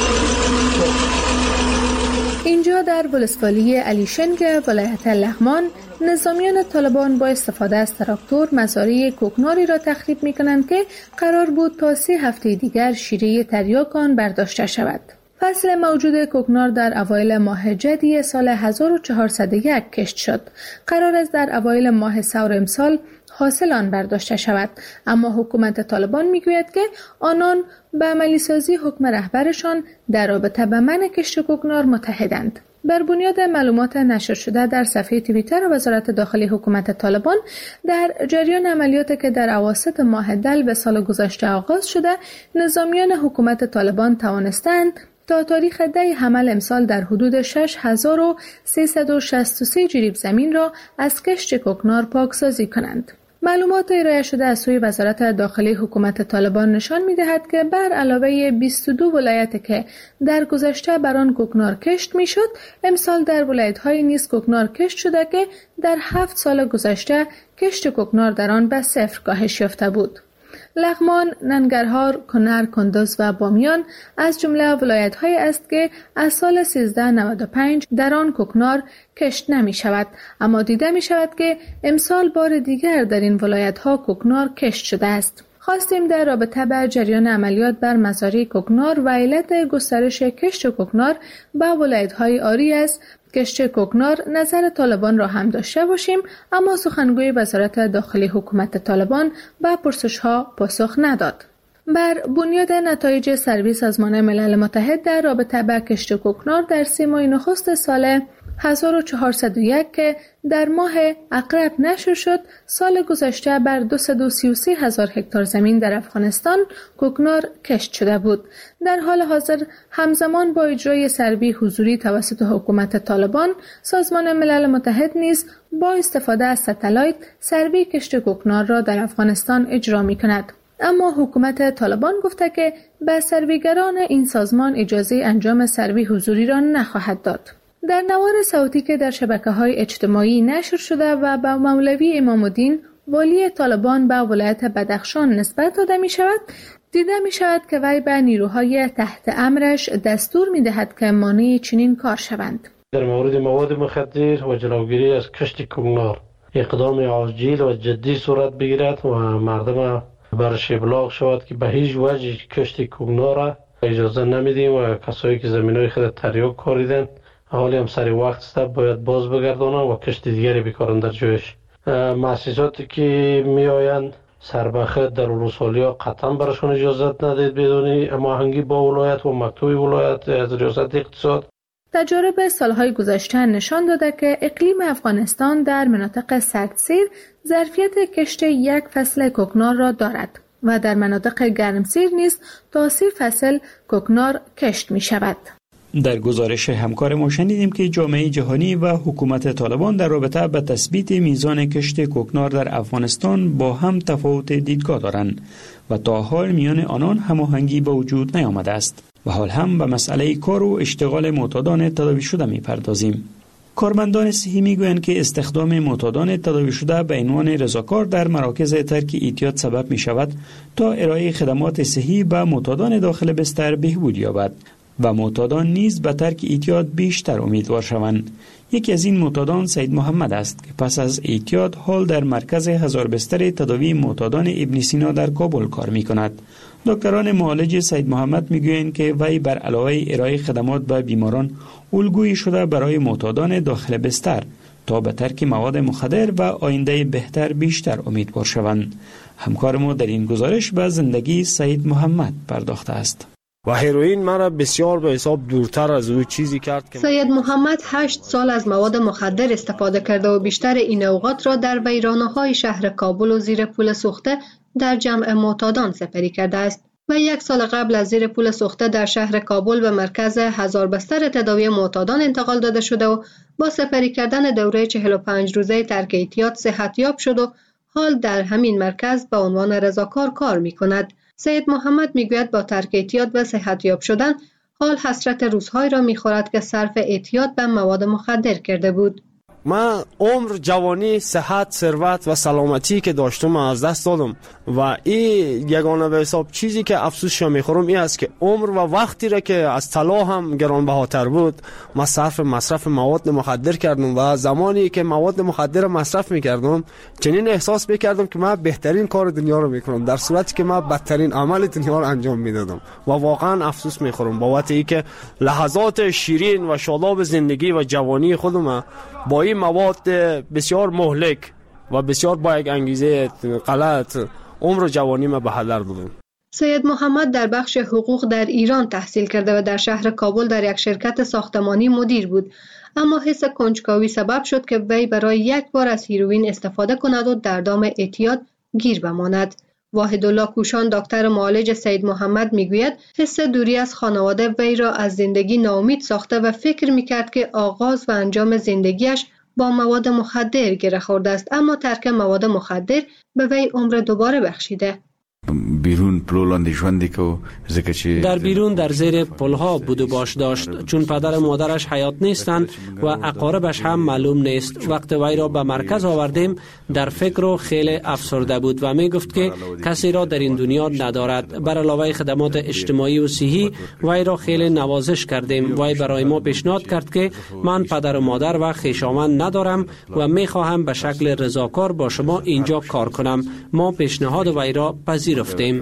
[SPEAKER 12] اینجا در ولسوالی علیشنگ ولایت لغمان نظامیان طالبان با استفاده از تراکتور مزارع کوکناری را تخریب می کنند که قرار بود تا سه هفته دیگر شیره تریاک آن برداشته شود. فصل موجود کوکنار در اوایل ماه جدی سال هزار و چهارصد و یک کشت شد. قرار است در اوایل ماه ثور امسال حاصل آن برداشته شود، اما حکومت طالبان میگوید که آنان به عملی سازی حکم رهبرشان در رابطه به منع کشت کوکنار متحدند. بر بنیاد معلومات نشر شده در صفحه توییتر وزارت داخلی حکومت طالبان در جریان عملیاتی که در اواسط ماه دل به سال گذشته آغاز شده، نظامیان حکومت طالبان توانستند تا تاریخ ده حمل امسال در حدود شش هزار و سیصد و شصت و سه جریب زمین را از کشت کوکنار پاکسازی کنند. معلومات ارائه شده از سوی وزارت داخلی حکومت طالبان نشان می‌دهد که بر علاوه بیست و دو ولایت که در گذشته بر آن کوکنار کشت می‌شد، امسال در ولایت‌های نیز کوکنار کشت شده که در هفت سال گذشته کشت کوکنار در آن به صفر کاهش یافته بود. لغمان، ننگرهار، کنر، کندوز و بامیان از جمله ولایت‌هایی است که از سال سیزده نود و پنج در آن کوکنار کشت نمی شود، اما دیده می شود که امسال بار دیگر در این ولایت‌ها کوکنار کشت شده است. خواستیم در رابطه با جریان عملیات بر مزارع کوکنار و علت گسترش کشت کوکنار به ولایت‌های آری از کشت کوکنار نظر طالبان را هم داشته باشیم، اما سخنگوی وزارت داخلی حکومت طالبان به پرسش‌ها پاسخ نداد. بر بنیاد نتایج سروی سازمان ملل متحد در رابطه با کشت کوکنار در سه ماه نخست سال هزار و چهارصد و یک که در ماه عقرب نشر شد، سال گذشته بر دویست و سی و سه هزار هکتار زمین در افغانستان کوکنار کشت شده بود. در حال حاضر همزمان با اجرای سروی حضوری توسط حکومت طالبان، سازمان ملل متحد نیز با استفاده از ستلایت سروی کشت کوکنار را در افغانستان اجرا می کند. اما حکومت طالبان گفته که به سرویگران این سازمان اجازه انجام سروی حضوری را نخواهد داد. در نوار صوتی که در شبکه‌های اجتماعی نشر شده و با مولوی امام الدین والی طالبان به ولایت بدخشان نسبت داده می شود، دیده می شود که وی به نیروهای تحت امرش دستور می دهد که مانع چنین کار شوند.
[SPEAKER 2] در مورد مواد مخدر و جلوگیری از کشت کوکنار اقدام عاجل و جدی صورت بگیرد و مردم برش ابلاغ شود که به هیچ وجه کشت کوکنار را اجازه نمیدیم و کسایی که زمینای خود تریاک کاریدن حالی هم سری وقت است باید باز بگردانند و کشت دیگری بکارند در جایش. مؤسساتی که می آیند سربخت در ولسوالی ها قطعا برشان اجازت ندید بدون هماهنگی با ولایت و مکتوب ولایت از ریاست اقتصاد.
[SPEAKER 12] تجارب سالهای گذشته نشان داده که اقلیم افغانستان در مناطق سردسیر ظرفیت کشت یک فصل کوکنار را دارد و در مناطق گرمسیر نیز تا سی فصل کوکنار کشت می شود.
[SPEAKER 8] در گزارش همکار ما شنیدیم که جامعه جهانی و حکومت طالبان در رابطه به تثبیت میزان کشت کوکنار در افغانستان با هم تفاوت دیدگاه دارند و تا حال میان آنان هماهنگی به وجود نیامده است و حال هم به مسئله کار و اشتغال معتادان تداوی شده میپردازیم. کارمندان صحی میگویند که استخدام معتادان تداوی شده به عنوان رضاکار در مراکز ترک اعتیاد سبب می شود تا ارائه خدمات صحی به معتادان داخل بستر بهبود یابد و معتادان نیز به ترک اعتیاد بیشتر امیدوار شوند. یکی از این معتادان سید محمد است که پس از اعتیاد حال در مرکز هزار بستر تداوی معتادان ابن سینا در کابل کار می کند. دکتران معالج سید محمد می گویند که وی بر علاوه ارائه خدمات به بیماران الگویی شده برای معتادان داخل بستر تا به ترک مواد مخدر و آینده بهتر بیشتر امیدوار شوند. همکار ما در این گزارش به زندگی سید محمد پرداخته است.
[SPEAKER 6] و هیروئین مرا بسیار به حساب دورتر از او چیزی کرد که
[SPEAKER 7] سید محمد هشت سال از مواد مخدر استفاده کرده و بیشتر این اوقات را در ویرانه‌های شهر کابل و زیر پل سوخته در جمع معتادان سپری کرده است. و یک سال قبل از زیر پل سوخته در شهر کابل به مرکز هزار بستر تداوی معتادان انتقال داده شده و با سپری کردن دوره چهل و پنج روزه ترک اعتیاد صحتیاب شد و حال در همین مرکز به عنوان رضاکار کار می کند. سید محمد می گوید با ترک اعتیاد و صحتیاب شدن حال حسرت روزهایی را می خورد که صرف اعتیاد به مواد مخدر کرده بود.
[SPEAKER 6] من عمر، جوانی، صحت، ثروت و سلامتی که داشتم از دست دادم و این یگانه به حساب چیزی که افسوسش میخورم این است که عمر و وقتی را که از طلا هم گرانبهاتر بود من صرف مصرف مواد مخدر کردم و زمانی که مواد مخدر مصرف میکردم چنین احساس میکردم که من بهترین کار دنیا رو میکنم در صورتی که من بدترین عمل دنیا رو انجام میدادم و واقعا افسوس میخورم بابت اینکه لحظات شیرین و شاداب زندگی و جوانی خودم با این مواد بسیار مهلک و بسیار با یک انگیزه غلط عمر و جوانی ما به هدر دادم.
[SPEAKER 7] سید محمد در بخش حقوق در ایران تحصیل کرده و در شهر کابل در یک شرکت ساختمانی مدیر بود، اما حس کنجکاوی سبب شد که وی برای یک بار از هیروئین استفاده کند و در دام اعتیاد گیر بماند. واحدالله کوشان دکتر معالج سید محمد میگوید حس دوری از خانواده وی را از زندگی ناامید ساخته و فکر میکرد که آغاز و انجام زندگیش با مواد مخدر گره خورده است، اما ترک مواد مخدر به وی عمر دوباره بخشیده.
[SPEAKER 9] بیرون پلولاندی ژوندی کو زکه
[SPEAKER 10] در بیرون در زیر پلها بود و باش داشت، چون پدر و مادرش حیات نیستند و اقاربش هم معلوم نیست. وقت وی را به مرکز آوردیم در فکر و خیلی افسرده بود و می گفت که کسی را در این دنیا ندارد. بر علاوه خدمات اجتماعی و صحی وی را خیلی نوازش کردیم. وی برای ما پیشنهاد کرد که من پدر و مادر و خویشاوند ندارم و می خواهم به شکل رضاکار با شما اینجا کار کنم. ما پیشنهاد وی را پذیرفتیم.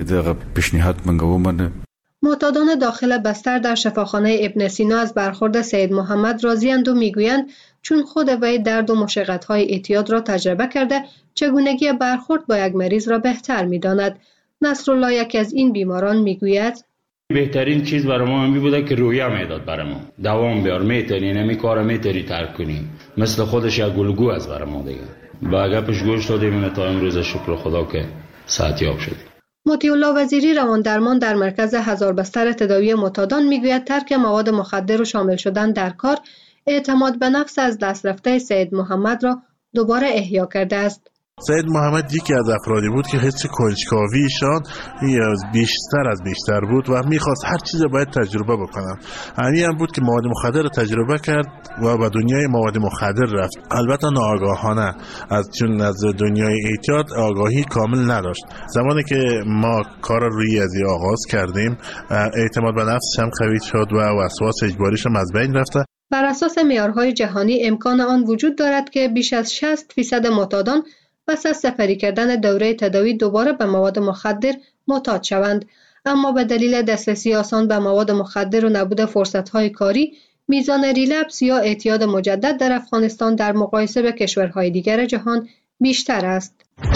[SPEAKER 7] معتادان داخل بستر در شفاخانه ابن سینا از برخورد سید محمد راضی‌اند و میگویند چون خود وی درد و مشقت‌های اعتیاد را تجربه کرده چگونگی برخورد با یک مریض را بهتر می‌داند. نصرالله یکی از این بیماران میگوید
[SPEAKER 22] بهترین چیز برای ما می بوده که رویه میداد برای ما دوام بیار میتونی نمی کار میتونی ترک کنی مثل خودش یک گلگو از برای ما دیگه با گپش گوش دادیم تا امروز شکر خدا که صحتیاب شد.
[SPEAKER 7] مطیع الله وزیری روان درمان در مرکز هزار بستر تداوی معتادان میگوید ترک مواد مخدر و شامل شدن در کار اعتماد به نفس از دست رفته سید محمد را دوباره احیا کرده است.
[SPEAKER 11] سید محمد یکی از افرادی بود که حس کنجکاویشان بیشتر از بیشتر بود و میخواست هر چیز باید تجربه بکنم. همین هم بود که مواد مخدر رو تجربه کرد و به دنیای مواد مخدر رفت. البته ناآگاهانه، از چون از دنیای اعتیاد آگاهی کامل نداشت. زمانی که ما کار روی ازی آغاز کردیم اعتماد به نفسش هم قوی شد و وسواس اجباریش هم از بین رفت.
[SPEAKER 7] بر اساس معیارهای جهانی امکان آن وجود دارد که بیش از شصت درصد معتادان پس از سپری کردن دوره تداوی دوباره به مواد مخدر معتاد شوند، اما به دلیل دسترسی آسان به مواد مخدر و نبود فرصت‌های کاری میزان ریلپس یا اعتیاد مجدد در افغانستان در مقایسه به کشورهای دیگر جهان بیشتر است.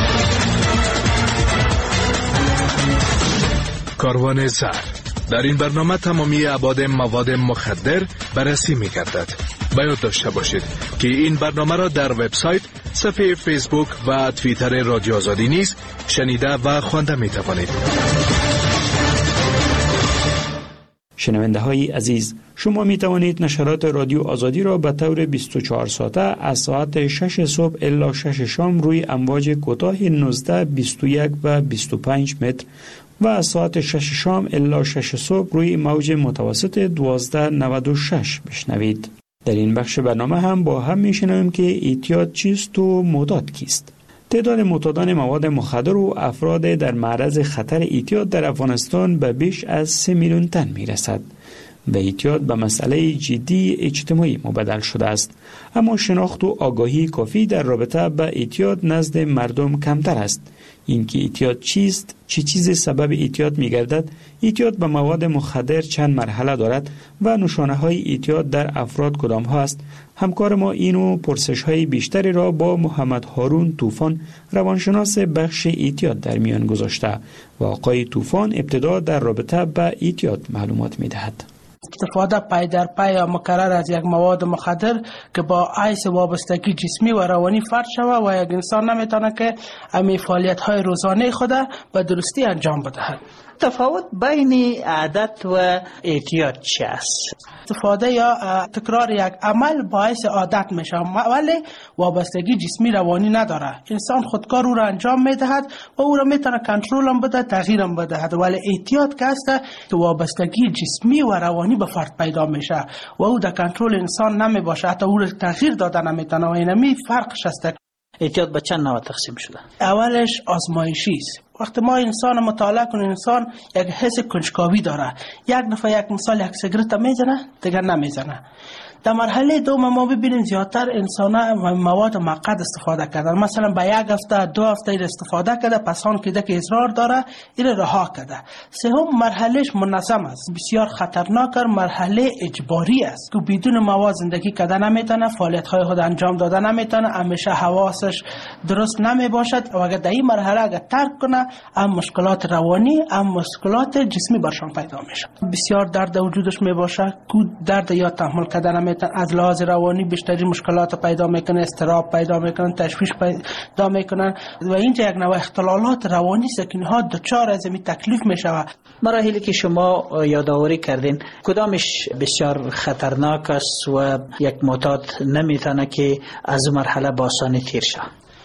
[SPEAKER 13] کاروان زهر در این برنامه تمامی ابعاد مواد مخدر بررسی می‌گردد. باید داشته باشید که این برنامه را در وبسایت، صفحه فیسبوک و توییتر رادیو آزادی نیز شنیده و خوانده می توانید.
[SPEAKER 8] شنونده های عزیز، شما می توانید نشرات رادیو آزادی را به طور بیست و چهار ساعته از ساعت شش صبح الی شش شام روی امواج کوتاه نوزده، بیست و یک و بیست و پنج متر و از ساعت شش شام الی شش صبح روی موج متوسط دوازده نود و شش بشنوید. در این بخش برنامه هم با هم میشنویم که اعتیاد چیست و معتاد کیست. تعداد معتادان مواد مخدر و افراد در معرض خطر اعتیاد در افغانستان به بیش از سه میلیون تن میرسد و اعتیاد به مسئله جدی اجتماعی مبدل شده است، اما شناخت و آگاهی کافی در رابطه با اعتیاد نزد مردم کمتر است. اینکه اعتیاد چیست، چه چیزی سبب اعتیاد می‌گردد، اعتیاد به مواد مخدر چند مرحله دارد و نشانه‌های اعتیاد در افراد کدام ها است. همکار ما اینو پرسش‌های بیشتری را با محمد هارون طوفان، روانشناس بخش اعتیاد در میان گذاشته و آقای طوفان ابتدا در رابطه با اعتیاد معلومات می‌دهد.
[SPEAKER 23] استفاده پای در پای یا مکرر از یک مواد مخدر که با عیس وابستگی جسمی و روانی فرد شود و یک انسان نمیتونه که امی فعالیت های روزانه خود به درستی انجام بدهد.
[SPEAKER 5] تفاوت بین عادت و اعتیاد چی است؟
[SPEAKER 23] استفاده یا تکرار یک عمل باعث عادت میشه ولی وابستگی جسمی روانی نداره. انسان خودکار او را انجام میدهد و او را میتونه کنترل هم بده، تغییر هم بدهد. ولی اعتیاد که است که وابستگی جسمی و روانی به فرد پیدا میشه و او در کنترل انسان نمی باشه، حتی او را تغییر داده نمیتونه و اینمی فرقش است.
[SPEAKER 5] اعتیاد به چند نوع تقسیم شده؟
[SPEAKER 23] اولش آزمایشی است. وقتی ما انسان مطالعه کنیم، انسان یک حس کنجکاوی داره. یک دفعه یک مثال یک سیگرت میزنه، دیگر نمیزنه. در مرحله دوم ما ببینیم زیادتر انسان مواد موقت استفاده کردن. مثلا به یک هفته دو هفته این استفاده کرده، پس آن که که اصرار داره این رها کرده. سوم مرحلهش منظم است، بسیار خطرناک مرحله اجباری است که بدون مواد زندگی کردن نمیتونه، فعالیت های خود انجام دادن نمیتونه، همیشه حواسش درست نمی باشد و اگر در این مرحله اگر ترک کنه هم مشکلات روانی هم مشکلات جسمی برشان پیدا میشه. بسیار درد وجودش می باشه که درد یا تحمل کردن نمیتونه، از لحاظ روانی بیشتری مشکلات پیدا میکنه، استراب پیدا میکنن، تشویش پیدا میکنن و اینجا یک نوع اختلالات روانی است که اینها دچار از این تکلیف میشود.
[SPEAKER 5] مراحلی که شما یادآوری کردین کدامش بسیار خطرناک است و یک معتاد نمیتونه که از مرحله با آسانی تیر شه؟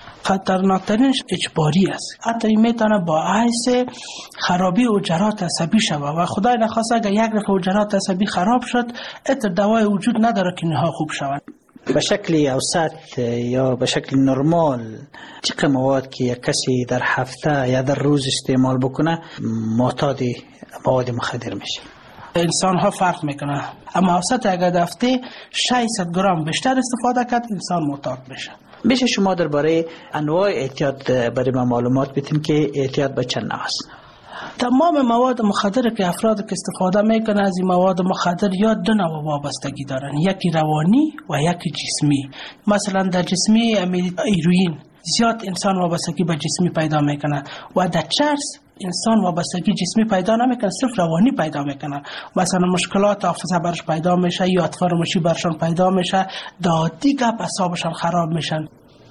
[SPEAKER 23] خطرناکترینش اجباری است. حتی این میتونه باعث خرابی حجرات عصبی شود و خدای نخواسته اگر یک دفعه حجرات عصبی خراب شد اتر دوای وجود نداره که اینها خوب شود.
[SPEAKER 5] به شکل اوسط یا به شکل نرمال چقدر مواد که یک کسی در هفته یا در روز استعمال بکنه معتاد مواد مخدر میشه؟
[SPEAKER 23] انسان ها فرق میکنه، اما اوسط اگر هفته ششصد گرم بیشتر استفاده کرد انسان معتاد میشه.
[SPEAKER 5] میشه شما درباره انواع اعتیاد برای ما معلومات بدین که اعتیاد به چند نوع است؟
[SPEAKER 23] تمام مواد مخدر که افراد که استفاده میکنه از این مواد مخدر یا دو نوع وابستگی دارن، یکی روانی و یکی جسمی. مثلا در جسمی هیروئین زیاد انسان وابستگی به جسمی پیدا میکنه و در چرس انسان وابستگی جسمی پیدا نمیکنه، صرف روانی پیدا میکنه. مثلا مشکلات حافظه برش پیدا میشه یا فراموشی برشان پیدا میشه، دادی گپ اعصابشان خراب میشن.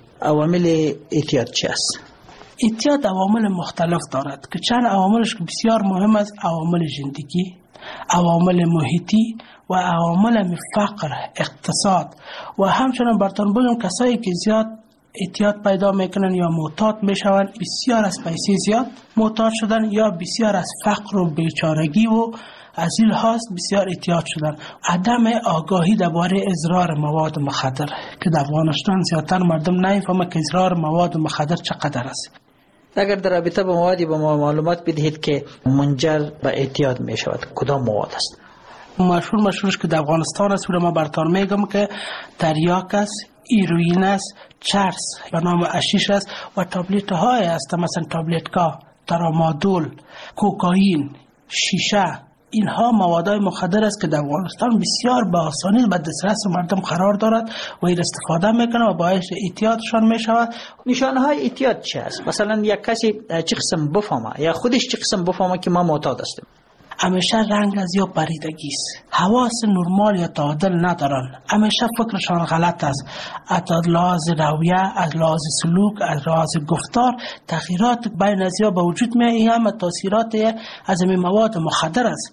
[SPEAKER 5] عوامل اعتیاد چی است؟
[SPEAKER 23] اعتیاد عوامل مختلف دارد که چند عواملش که بسیار مهم است: عوامل زندگی، عوامل محیطی و عوامل فقر، اقتصاد. و همچنان براتون بگم کسایی که زیاد اعتیاد پیدا میکنن یا معتاد میشون بسیار از پیسه زیاد معتاد شدن یا بسیار از فقر و بیچارگی و از این هاست بسیار اعتیاد شدن. عدم آگاهی درباره اضرار مواد مخدر که در افغانستان زیادتر مردم نمیفهمن که اضرار مواد مخدر چقدر است.
[SPEAKER 5] اگر در رابطه با موادی با ما معلومات بدهید که منجر به اعتیاد می شود، کدام مواد است؟
[SPEAKER 23] مشهور مشهورش که در افغانستان است و ما براتون میگم که تریاک است، هیروئین است، چرس به نام اشیش است و تابلت های است، مثلا تابلت کا، ترامادول، کوکائین، شیشه. اینها موادهای مخدر است که در افغانستان بسیار به آسانی به دسترس مردم قرار دارد و این استفاده میکنه و باعث اعتیادشان میشود.
[SPEAKER 5] نشانه های اعتیاد چی است؟ مثلا یک کسی چه قسم بفهمه یا خودش چه قسم بفهمه که ما معتاد هستیم؟
[SPEAKER 23] همیشه رنگ از یا پریدگی است، حواس نرمال یا تعادل ندارن، همیشه فکرشان غلط است، از لحاظ رویه، از لحاظ سلوک، از لحاظ گفتار تغییرات بین از یا به وجود میاد. این هم تاثیرات از این مواد مخدر است.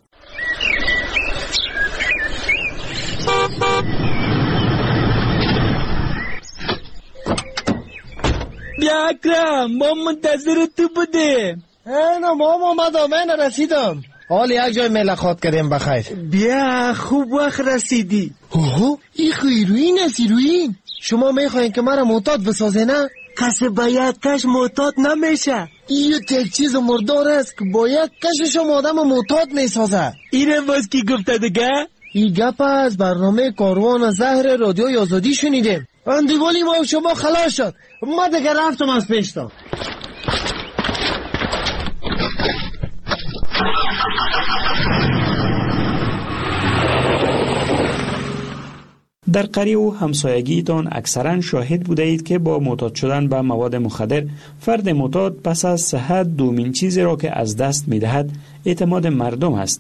[SPEAKER 14] بیا اکرم، ما منتظر تو بودیم.
[SPEAKER 15] اینا ما اومدم، من رسیدم. حال یک جای ملاقات کردیم بخیر.
[SPEAKER 14] بیا خوب وقت رسیدی.
[SPEAKER 15] اوه این هیروئین است، هیروئین. شما میخواین که مرا معتاد بسازه نه؟
[SPEAKER 14] کسی با یک کش معتاد نمیشه.
[SPEAKER 15] این یک چیز مردار است که با یک کش شما آدم معتاد میسازه.
[SPEAKER 14] اینم باز کی گفته دیگه؟
[SPEAKER 15] این گپ از برنامه کاروان زهر رادیو آزادی شنیدیم. اندیوالی ما شما خلاص شد، ما دیگه رفتم از پیشتا.
[SPEAKER 8] در قریه و همسایگیتان اکثرا شاهد بوده اید که با معتاد شدن به مواد مخدر فرد معتاد پس از صحت دومین چیزی را که از دست می دهد اعتماد مردم است.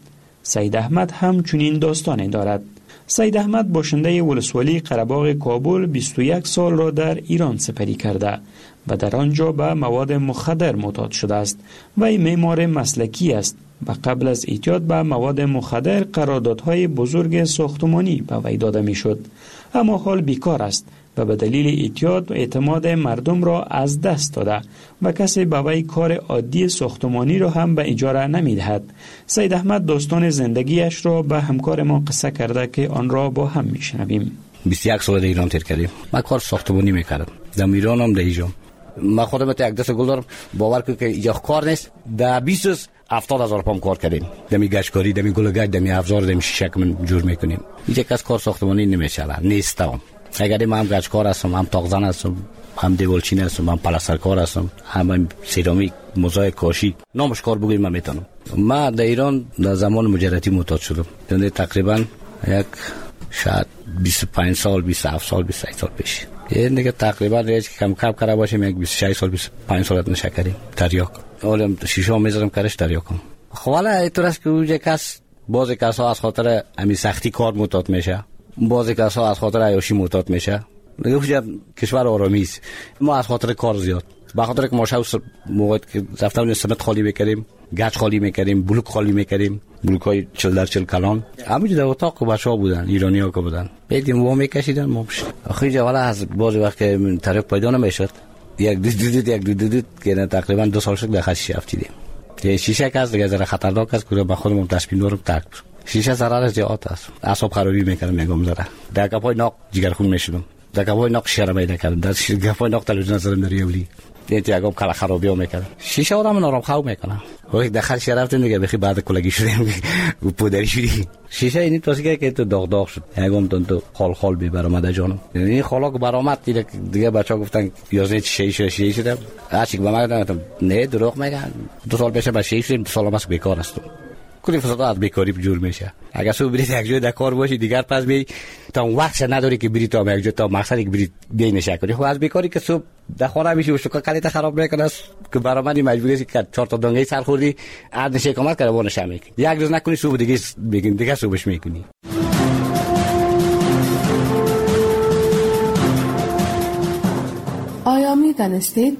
[SPEAKER 8] سید احمد هم چنین داستانی دارد. سید احمد باشنده ولسوالی قره‌باغ کابل بیست و یک سال را در ایران سپری کرده و در آنجا به مواد مخدر معتاد شده است. وی معمار مسلکی است و قبل از اعتیاد به مواد مخدر قراردادهای بزرگ ساختمانی به وی داده میشد، اما حال بیکار است و به دلیل اعتیاد و اعتماد مردم را از دست داده و کسی به وی کار عادی ساختمانی را هم به اجاره نمیدهد. سید احمد داستان زندگیش را به همکار ما قصه کرده که آن را با هم میشنویم.
[SPEAKER 24] بیست و یک سال در ایران تیر کردیم. من کار ساختمانی میکردم. در ایران هم در اینجا. من خودم یک دست گل دارم. باور کنید که اینجا کار نیست. در بیست هفتاد هزار پام کار کردیم. دمی گچکاری، دمی گل گچ، دمی افزار، دمی شیشه که من جور میکنیم. اینجا کس کار ساختمانی نمیشه. نیستم. اگر من هم گچکار هستم، هم تاقزن هستم، هم دیوالچین هستم، هم پلسترکار هستم، هم سرامیک، موزاییک، کاشی، نامش کار بگویم من میتونم. من در ایران در زمان مجردی معتاد شدم. یعنی تقریبا یک شاید بیست و پنج سال، بیست و هفت سال، بیست و هشت سال پیش. یعنی دیگه تقریبا ریج کم کم کرده باشیم یک بیست و شش سال، بیست و پنج سال نشکریم تریاک. اولم شیشه میذارم کرش تریاکم. خب حالا اینطور است که اونجا کس بعضی کسا از خاطر همین سختی کار معتاد میشه. بعضی کسا از خاطر عیاشی معتاد میشه. دیگه کشور آرامی است. ما از خاطر کار زیاد. به خاطر که ما شاوس موقعی که رفتم سمت خالی میکردیم، گچ خالی میکردیم، بلوک خالی میکردیم، بلوکای چهل در چهل کلان. همینجا در اتاق بچه‌ها بودن، ایرانی‌ها که بودن. بعدیم وا میکشیدن ما. آخه جوالا از بعضی وقت که طرف پیدا نمیشد. یک دو دو دو یک دو دو دو که تقریبا دو سال شد داخل شیشه افتیدیم. یه شیشه که از دیگه ذره خطرناک است که با خودمون تصمیم دارم ترک. شیشه ضرر زیاد است. اعصاب خرابی میکنه میگم ذره. در کپای ناک جگرخون میشدم. در کپای ناک شرم پیدا کردم. در کپای ناک تلویزیون نظرم دریابلی. دیگه یکم کلا خرابی میکنه. شیشه آدم نرم خو میکنه. وقتی داخل شهر رفتیم دیگه بخی بعد کلگی شدیم و پودری شدیم. شیشه اینی توسیه که تو داغ داغ شد. یکم تون تو خال خال بی برآمده جانم. یعنی خالا که برآمد دیگه دیگه بچه‌ها گفتن یازده شیشه شیشه شده. هرچی که به من گفتم نه دروغ میگن. دو سال پیش با شیشه دو سال ماست بیکار هستم. کلی فساد از بیکاری جور میشه. اگه تو برید یک جای در کار باشی دیگر پس می تا وقت نداری که بری تا یک جای تا مقصدی که بری بین نشه کنی. خب از بیکاری که صبح در خانه میشی و شوکا کلیت خراب میکنه که برآمدی مجبوری است که چهار تا دنگه سر خوردی عاد نشه کمک کرده وانه شمی. یک روز نکنی صبح دیگه بگین دیگه صبحش میکنی.
[SPEAKER 12] آیا میدانستید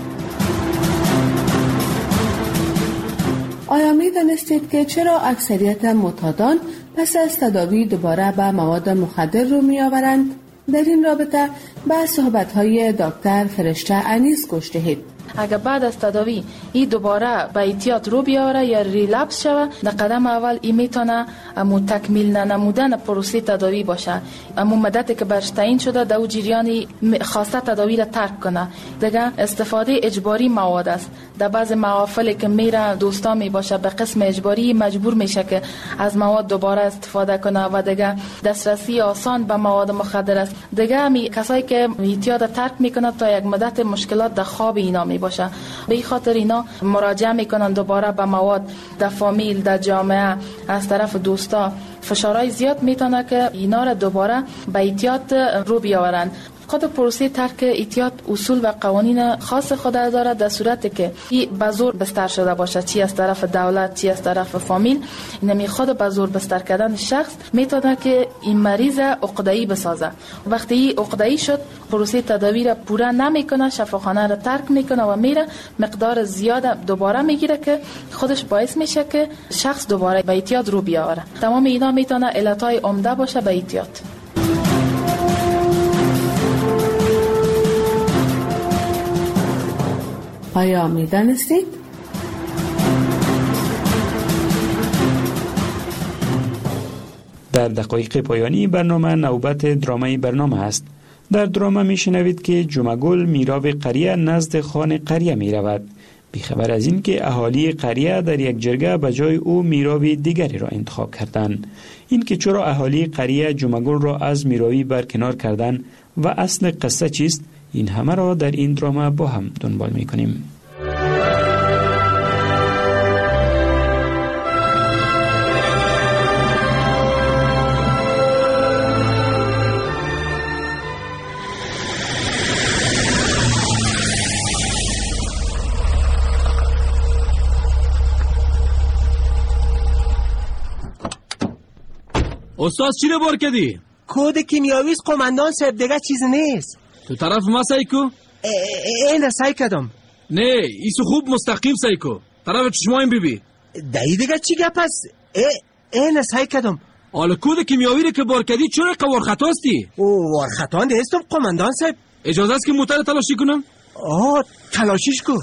[SPEAKER 12] آیا می دانستید که چرا اکثریت معتادان پس از تداوی دوباره به مواد مخدر رو می آورند؟ در این رابطه به صحبت‌های دکتر فرشته انیس گوش دهید.
[SPEAKER 16] اگر بعد از تداوی این دوباره به اعتیاد رو بیاره یا ریلپس شوه، در قدم اول این میتونه امو تکمیل ننمودن پروسه تداوی باشه. امو مدتی که برش تعیین شده در او جریانی خواسته تداوی را ترک کنه. دیگه استفاده اجباری مواد است. در بعض محافلی که میره دوستا می باشه به قسم اجباری مجبور میشه که از مواد دوباره استفاده کنه و دیگه دسترسی آسان به مواد مخدر است. دیگه همی کسایی که اعتیاد ترک میکنه تا یک مدت مشکلات در خواب اینا می باشه. به این خاطر اینا مراجعه میکنن دوباره به مواد. در فامیل، در جامعه، از طرف دوستا فشارهای زیاد میتونه که اینا را دوباره به اعتیاد رو بیاورن. خود پروسه ترک اعتیاد اصول و قوانین خاص خود داره، در صورتی که این به زور بستر شده باشه، چی از طرف دولت چی از طرف فامیل. اینمی خود به زور بستر کردن شخص میتونه که این مریض عقده‌ای بسازه. وقتی این عقده‌ای شد پروسه تداوی را پورا نمیکنه، شفاخانه را ترک میکنه و میره مقدار زیاد دوباره میگیره که خودش باعث میشه که شخص دوباره به اعتیاد رو بیاوره. تمام اینا میتونه علتهای عمده باشه به اعتیاد.
[SPEAKER 12] آیا می دانستید؟
[SPEAKER 8] در دقایق پایانی برنامه نوبت درامای برنامه است. در درامه می شنوید که جمعگل میراو قریه نزد خان قریه می رود. بیخبر از این که اهالی قریه در یک جرگه به جای او میراوی دیگری را انتخاب کردند. این که چرا اهالی قریه جمعگل را از میراوی برکنار کردند و اصل قصه چیست، این همه را در این درامه با هم دنبال می کنیم.
[SPEAKER 14] استاد چی رو بار کردی؟
[SPEAKER 25] کد کیمیاوی است قماندان صاحب، دیگه چیز نیست.
[SPEAKER 14] تو طرف ما سایکو؟
[SPEAKER 25] اینه سعی کردم.
[SPEAKER 14] نه ایسو خوب مستقیم سایکو، طرف چشمایم بیبی.
[SPEAKER 25] دایی دیگه چی گپ است؟ اینه سعی کردم.
[SPEAKER 14] حالا کد کیمیاوی رو که بار کردی چرا قوار خطاستی؟
[SPEAKER 25] او وار خطا نیستم قماندان صاحب.
[SPEAKER 14] اجازه است که موتر تلاشی کنم؟
[SPEAKER 25] آه تلاشیش کن.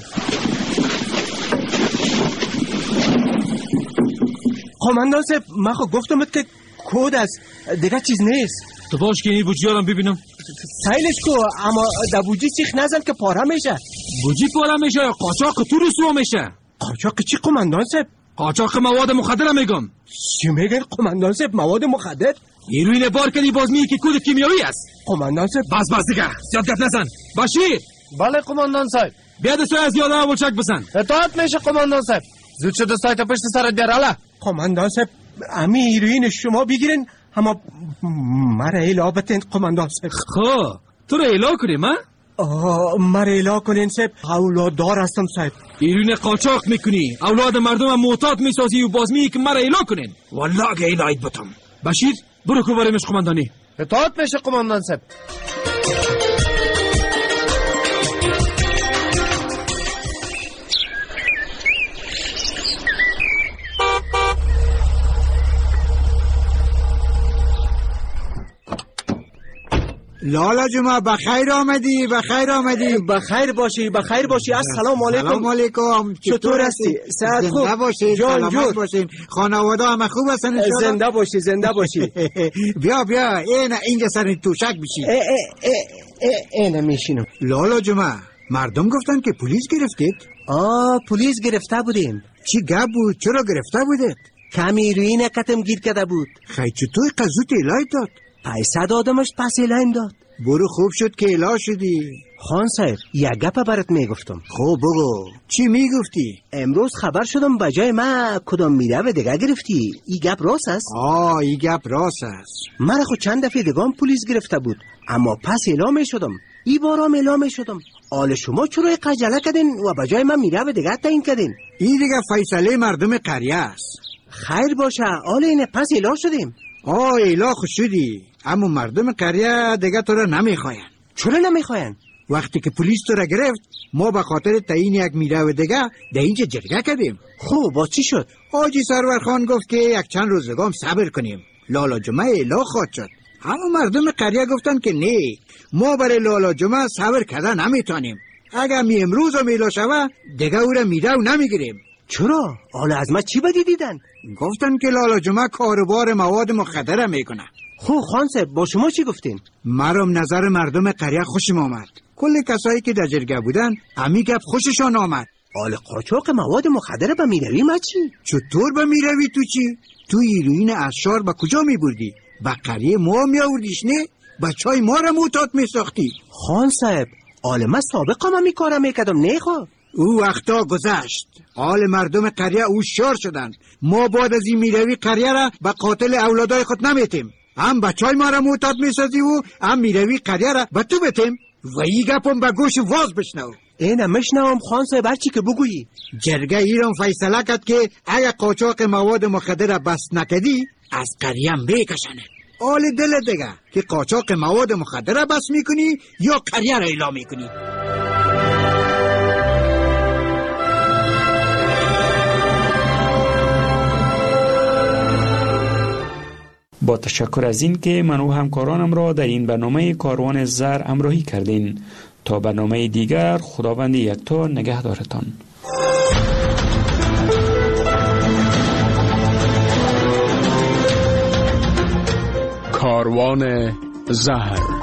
[SPEAKER 25] قماندان صاحب من خب گفتم که کد است، دیگه چیز نیست.
[SPEAKER 14] تو باش که این بوجی هم ببینم.
[SPEAKER 25] سایلش کو، اما در بوجی سیخ نزن که پاره میشه.
[SPEAKER 14] بوجی پاره میشه یا قاچاق تو رسوا میشه؟
[SPEAKER 25] قاچاق چی قماندان صاحب؟
[SPEAKER 14] قاچاق مواد مخدر میگم.
[SPEAKER 25] چی میگن قماندان صاحب؟ مواد مخدر؟
[SPEAKER 14] هیروین بار کردی باز میگی که کد کیمیایی است.
[SPEAKER 25] قماندان صاحب
[SPEAKER 14] بس بس دیگه زیاد گپ نزن. باشیر.
[SPEAKER 15] بله قماندان صاحب.
[SPEAKER 14] بیا دستای از یادم و چک بزن.
[SPEAKER 15] اطاعت میشه قماندان صاحب. زود شد دستای تا پشت سرت بیار. حالا
[SPEAKER 25] قماندان صاحب امی هیروین شما بگیرین اما مرا ایلا بتین قماندان صاحب.
[SPEAKER 14] خب تو رو ایلا کنیم ها؟
[SPEAKER 25] آه مرا ایلا کنین صاحب، اولاد دار هستم صاحب.
[SPEAKER 14] هیروین قاچاق میکنی، اولاد مردم معتاد میسازی و باز میگی که مرا ایلا کنین. والله اگه ایلایت بتم. بشیر برو که برمش قماندانی.
[SPEAKER 15] اطاعت میشه قماندان صاحب.
[SPEAKER 17] لالا جمعه بخیر آمدی، بخیر آمدی.
[SPEAKER 25] بخیر باشی، بخیر باشی. السلام علیکم.
[SPEAKER 17] سلام علیکم.
[SPEAKER 25] چطور هستی؟ صحت خوب؟
[SPEAKER 17] زنده باشین، سلامت باشین. خانواده همه خوب هستن؟
[SPEAKER 25] زنده باشی، زنده باشی.
[SPEAKER 17] بیا بیا این اینجا سر توشک بشین.
[SPEAKER 25] اینه میشینم.
[SPEAKER 17] لالا جمعه مردم گفتن که پلیس گرفتید؟
[SPEAKER 25] آه پلیس گرفته بودیم.
[SPEAKER 17] چی گپ بود؟ چرا گرفته بودید؟
[SPEAKER 25] کمی هیروین کتم گیر کرده بود.
[SPEAKER 17] خیلی چطور قزوت الهی داد؟
[SPEAKER 25] پیسه دادمش پس الهیم داد.
[SPEAKER 17] برو خوب شد که اله شدی.
[SPEAKER 25] خان صاحب یک گپ برات میگفتم.
[SPEAKER 17] خب بگو چی میگفتی؟
[SPEAKER 25] امروز خبر شدم بجای ما کدام میره دیگه گرفتی. این گپ راست است؟
[SPEAKER 17] آه این گپ راست است.
[SPEAKER 25] مرا خود چند دفعه دیگه پلیس گرفته بود اما پس اعلام شدم. ای بارم اعلام شدم. آل شما چرا قجله کردین و بجای من میره دیگه تعیین کردین؟
[SPEAKER 17] این دیگه فیصله مردم قریه است.
[SPEAKER 25] خیر باشه آل اینه پس اعلام شدیم.
[SPEAKER 17] آه اله خوش شدی، اما مردم قریه دیگه تو را نمیخواین.
[SPEAKER 25] چرا نمیخواین؟
[SPEAKER 17] وقتی که پلیس تو را گرفت ما به خاطر تعیین یک میره دیگه در اینجا جرگه کردیم.
[SPEAKER 25] خب با چی شد؟
[SPEAKER 17] حاجی سرور خان گفت که یک چند روزگام صبر کنیم. لالا جمعه اله خواهد شد. اما مردم قریه گفتن که نه، ما برای لالا جمعه صبر کردن نمیتونیم. اگر می امروز و میلا شوه دیگه او را میره و نمیگیریم.
[SPEAKER 25] چرا؟ حالا از ما چی بدی دیدن؟
[SPEAKER 17] گفتن که لالا جمعه کاروبار مواد مخدر میکنه.
[SPEAKER 25] خب خان صاحب با شما چی گفتین؟
[SPEAKER 17] مرم نظر مردم قریه خوشم آمد. کل کسایی که در جرگه بودن امی گپ خوششان آمد.
[SPEAKER 25] حال قاچاق مواد مخدر به میروی ما چی؟
[SPEAKER 17] چطور به میروی تو چی؟ تو هیروین اشار به کجا میبردی؟ به قریه ما میآوردیش نه؟ بچهای ما را معتاد میساختی.
[SPEAKER 25] خان صاحب حال ما سابقا ما میکارم میکردم نه خب؟
[SPEAKER 17] او وقتا گذشت. حال مردم قریه اوشار شدن. ما بعد از این میروی قریه را به قاتل اولادای خود نمیتیم. هم بچهای ما را معتاد میسازی و هم میروی قریه را به تو بتیم. و این گپم به گوش واز بشنو.
[SPEAKER 25] اینه مشنوم خان صاحب هرچی که بگویی.
[SPEAKER 17] جرگه ایران فیصله کرد که اگه قاچاق مواد مخدر را بس نکدی از قریه بکشنه. حال دل دیگه که قاچاق مواد مخدر را بس میکنی یا قریه را اعلام میکنی.
[SPEAKER 8] با تشکر از این که من و همکارانم را در این برنامه کاروان زر همراهی کردین. تا برنامه دیگر خداوند یکتا نگهدارتان.
[SPEAKER 4] کاروان زهر.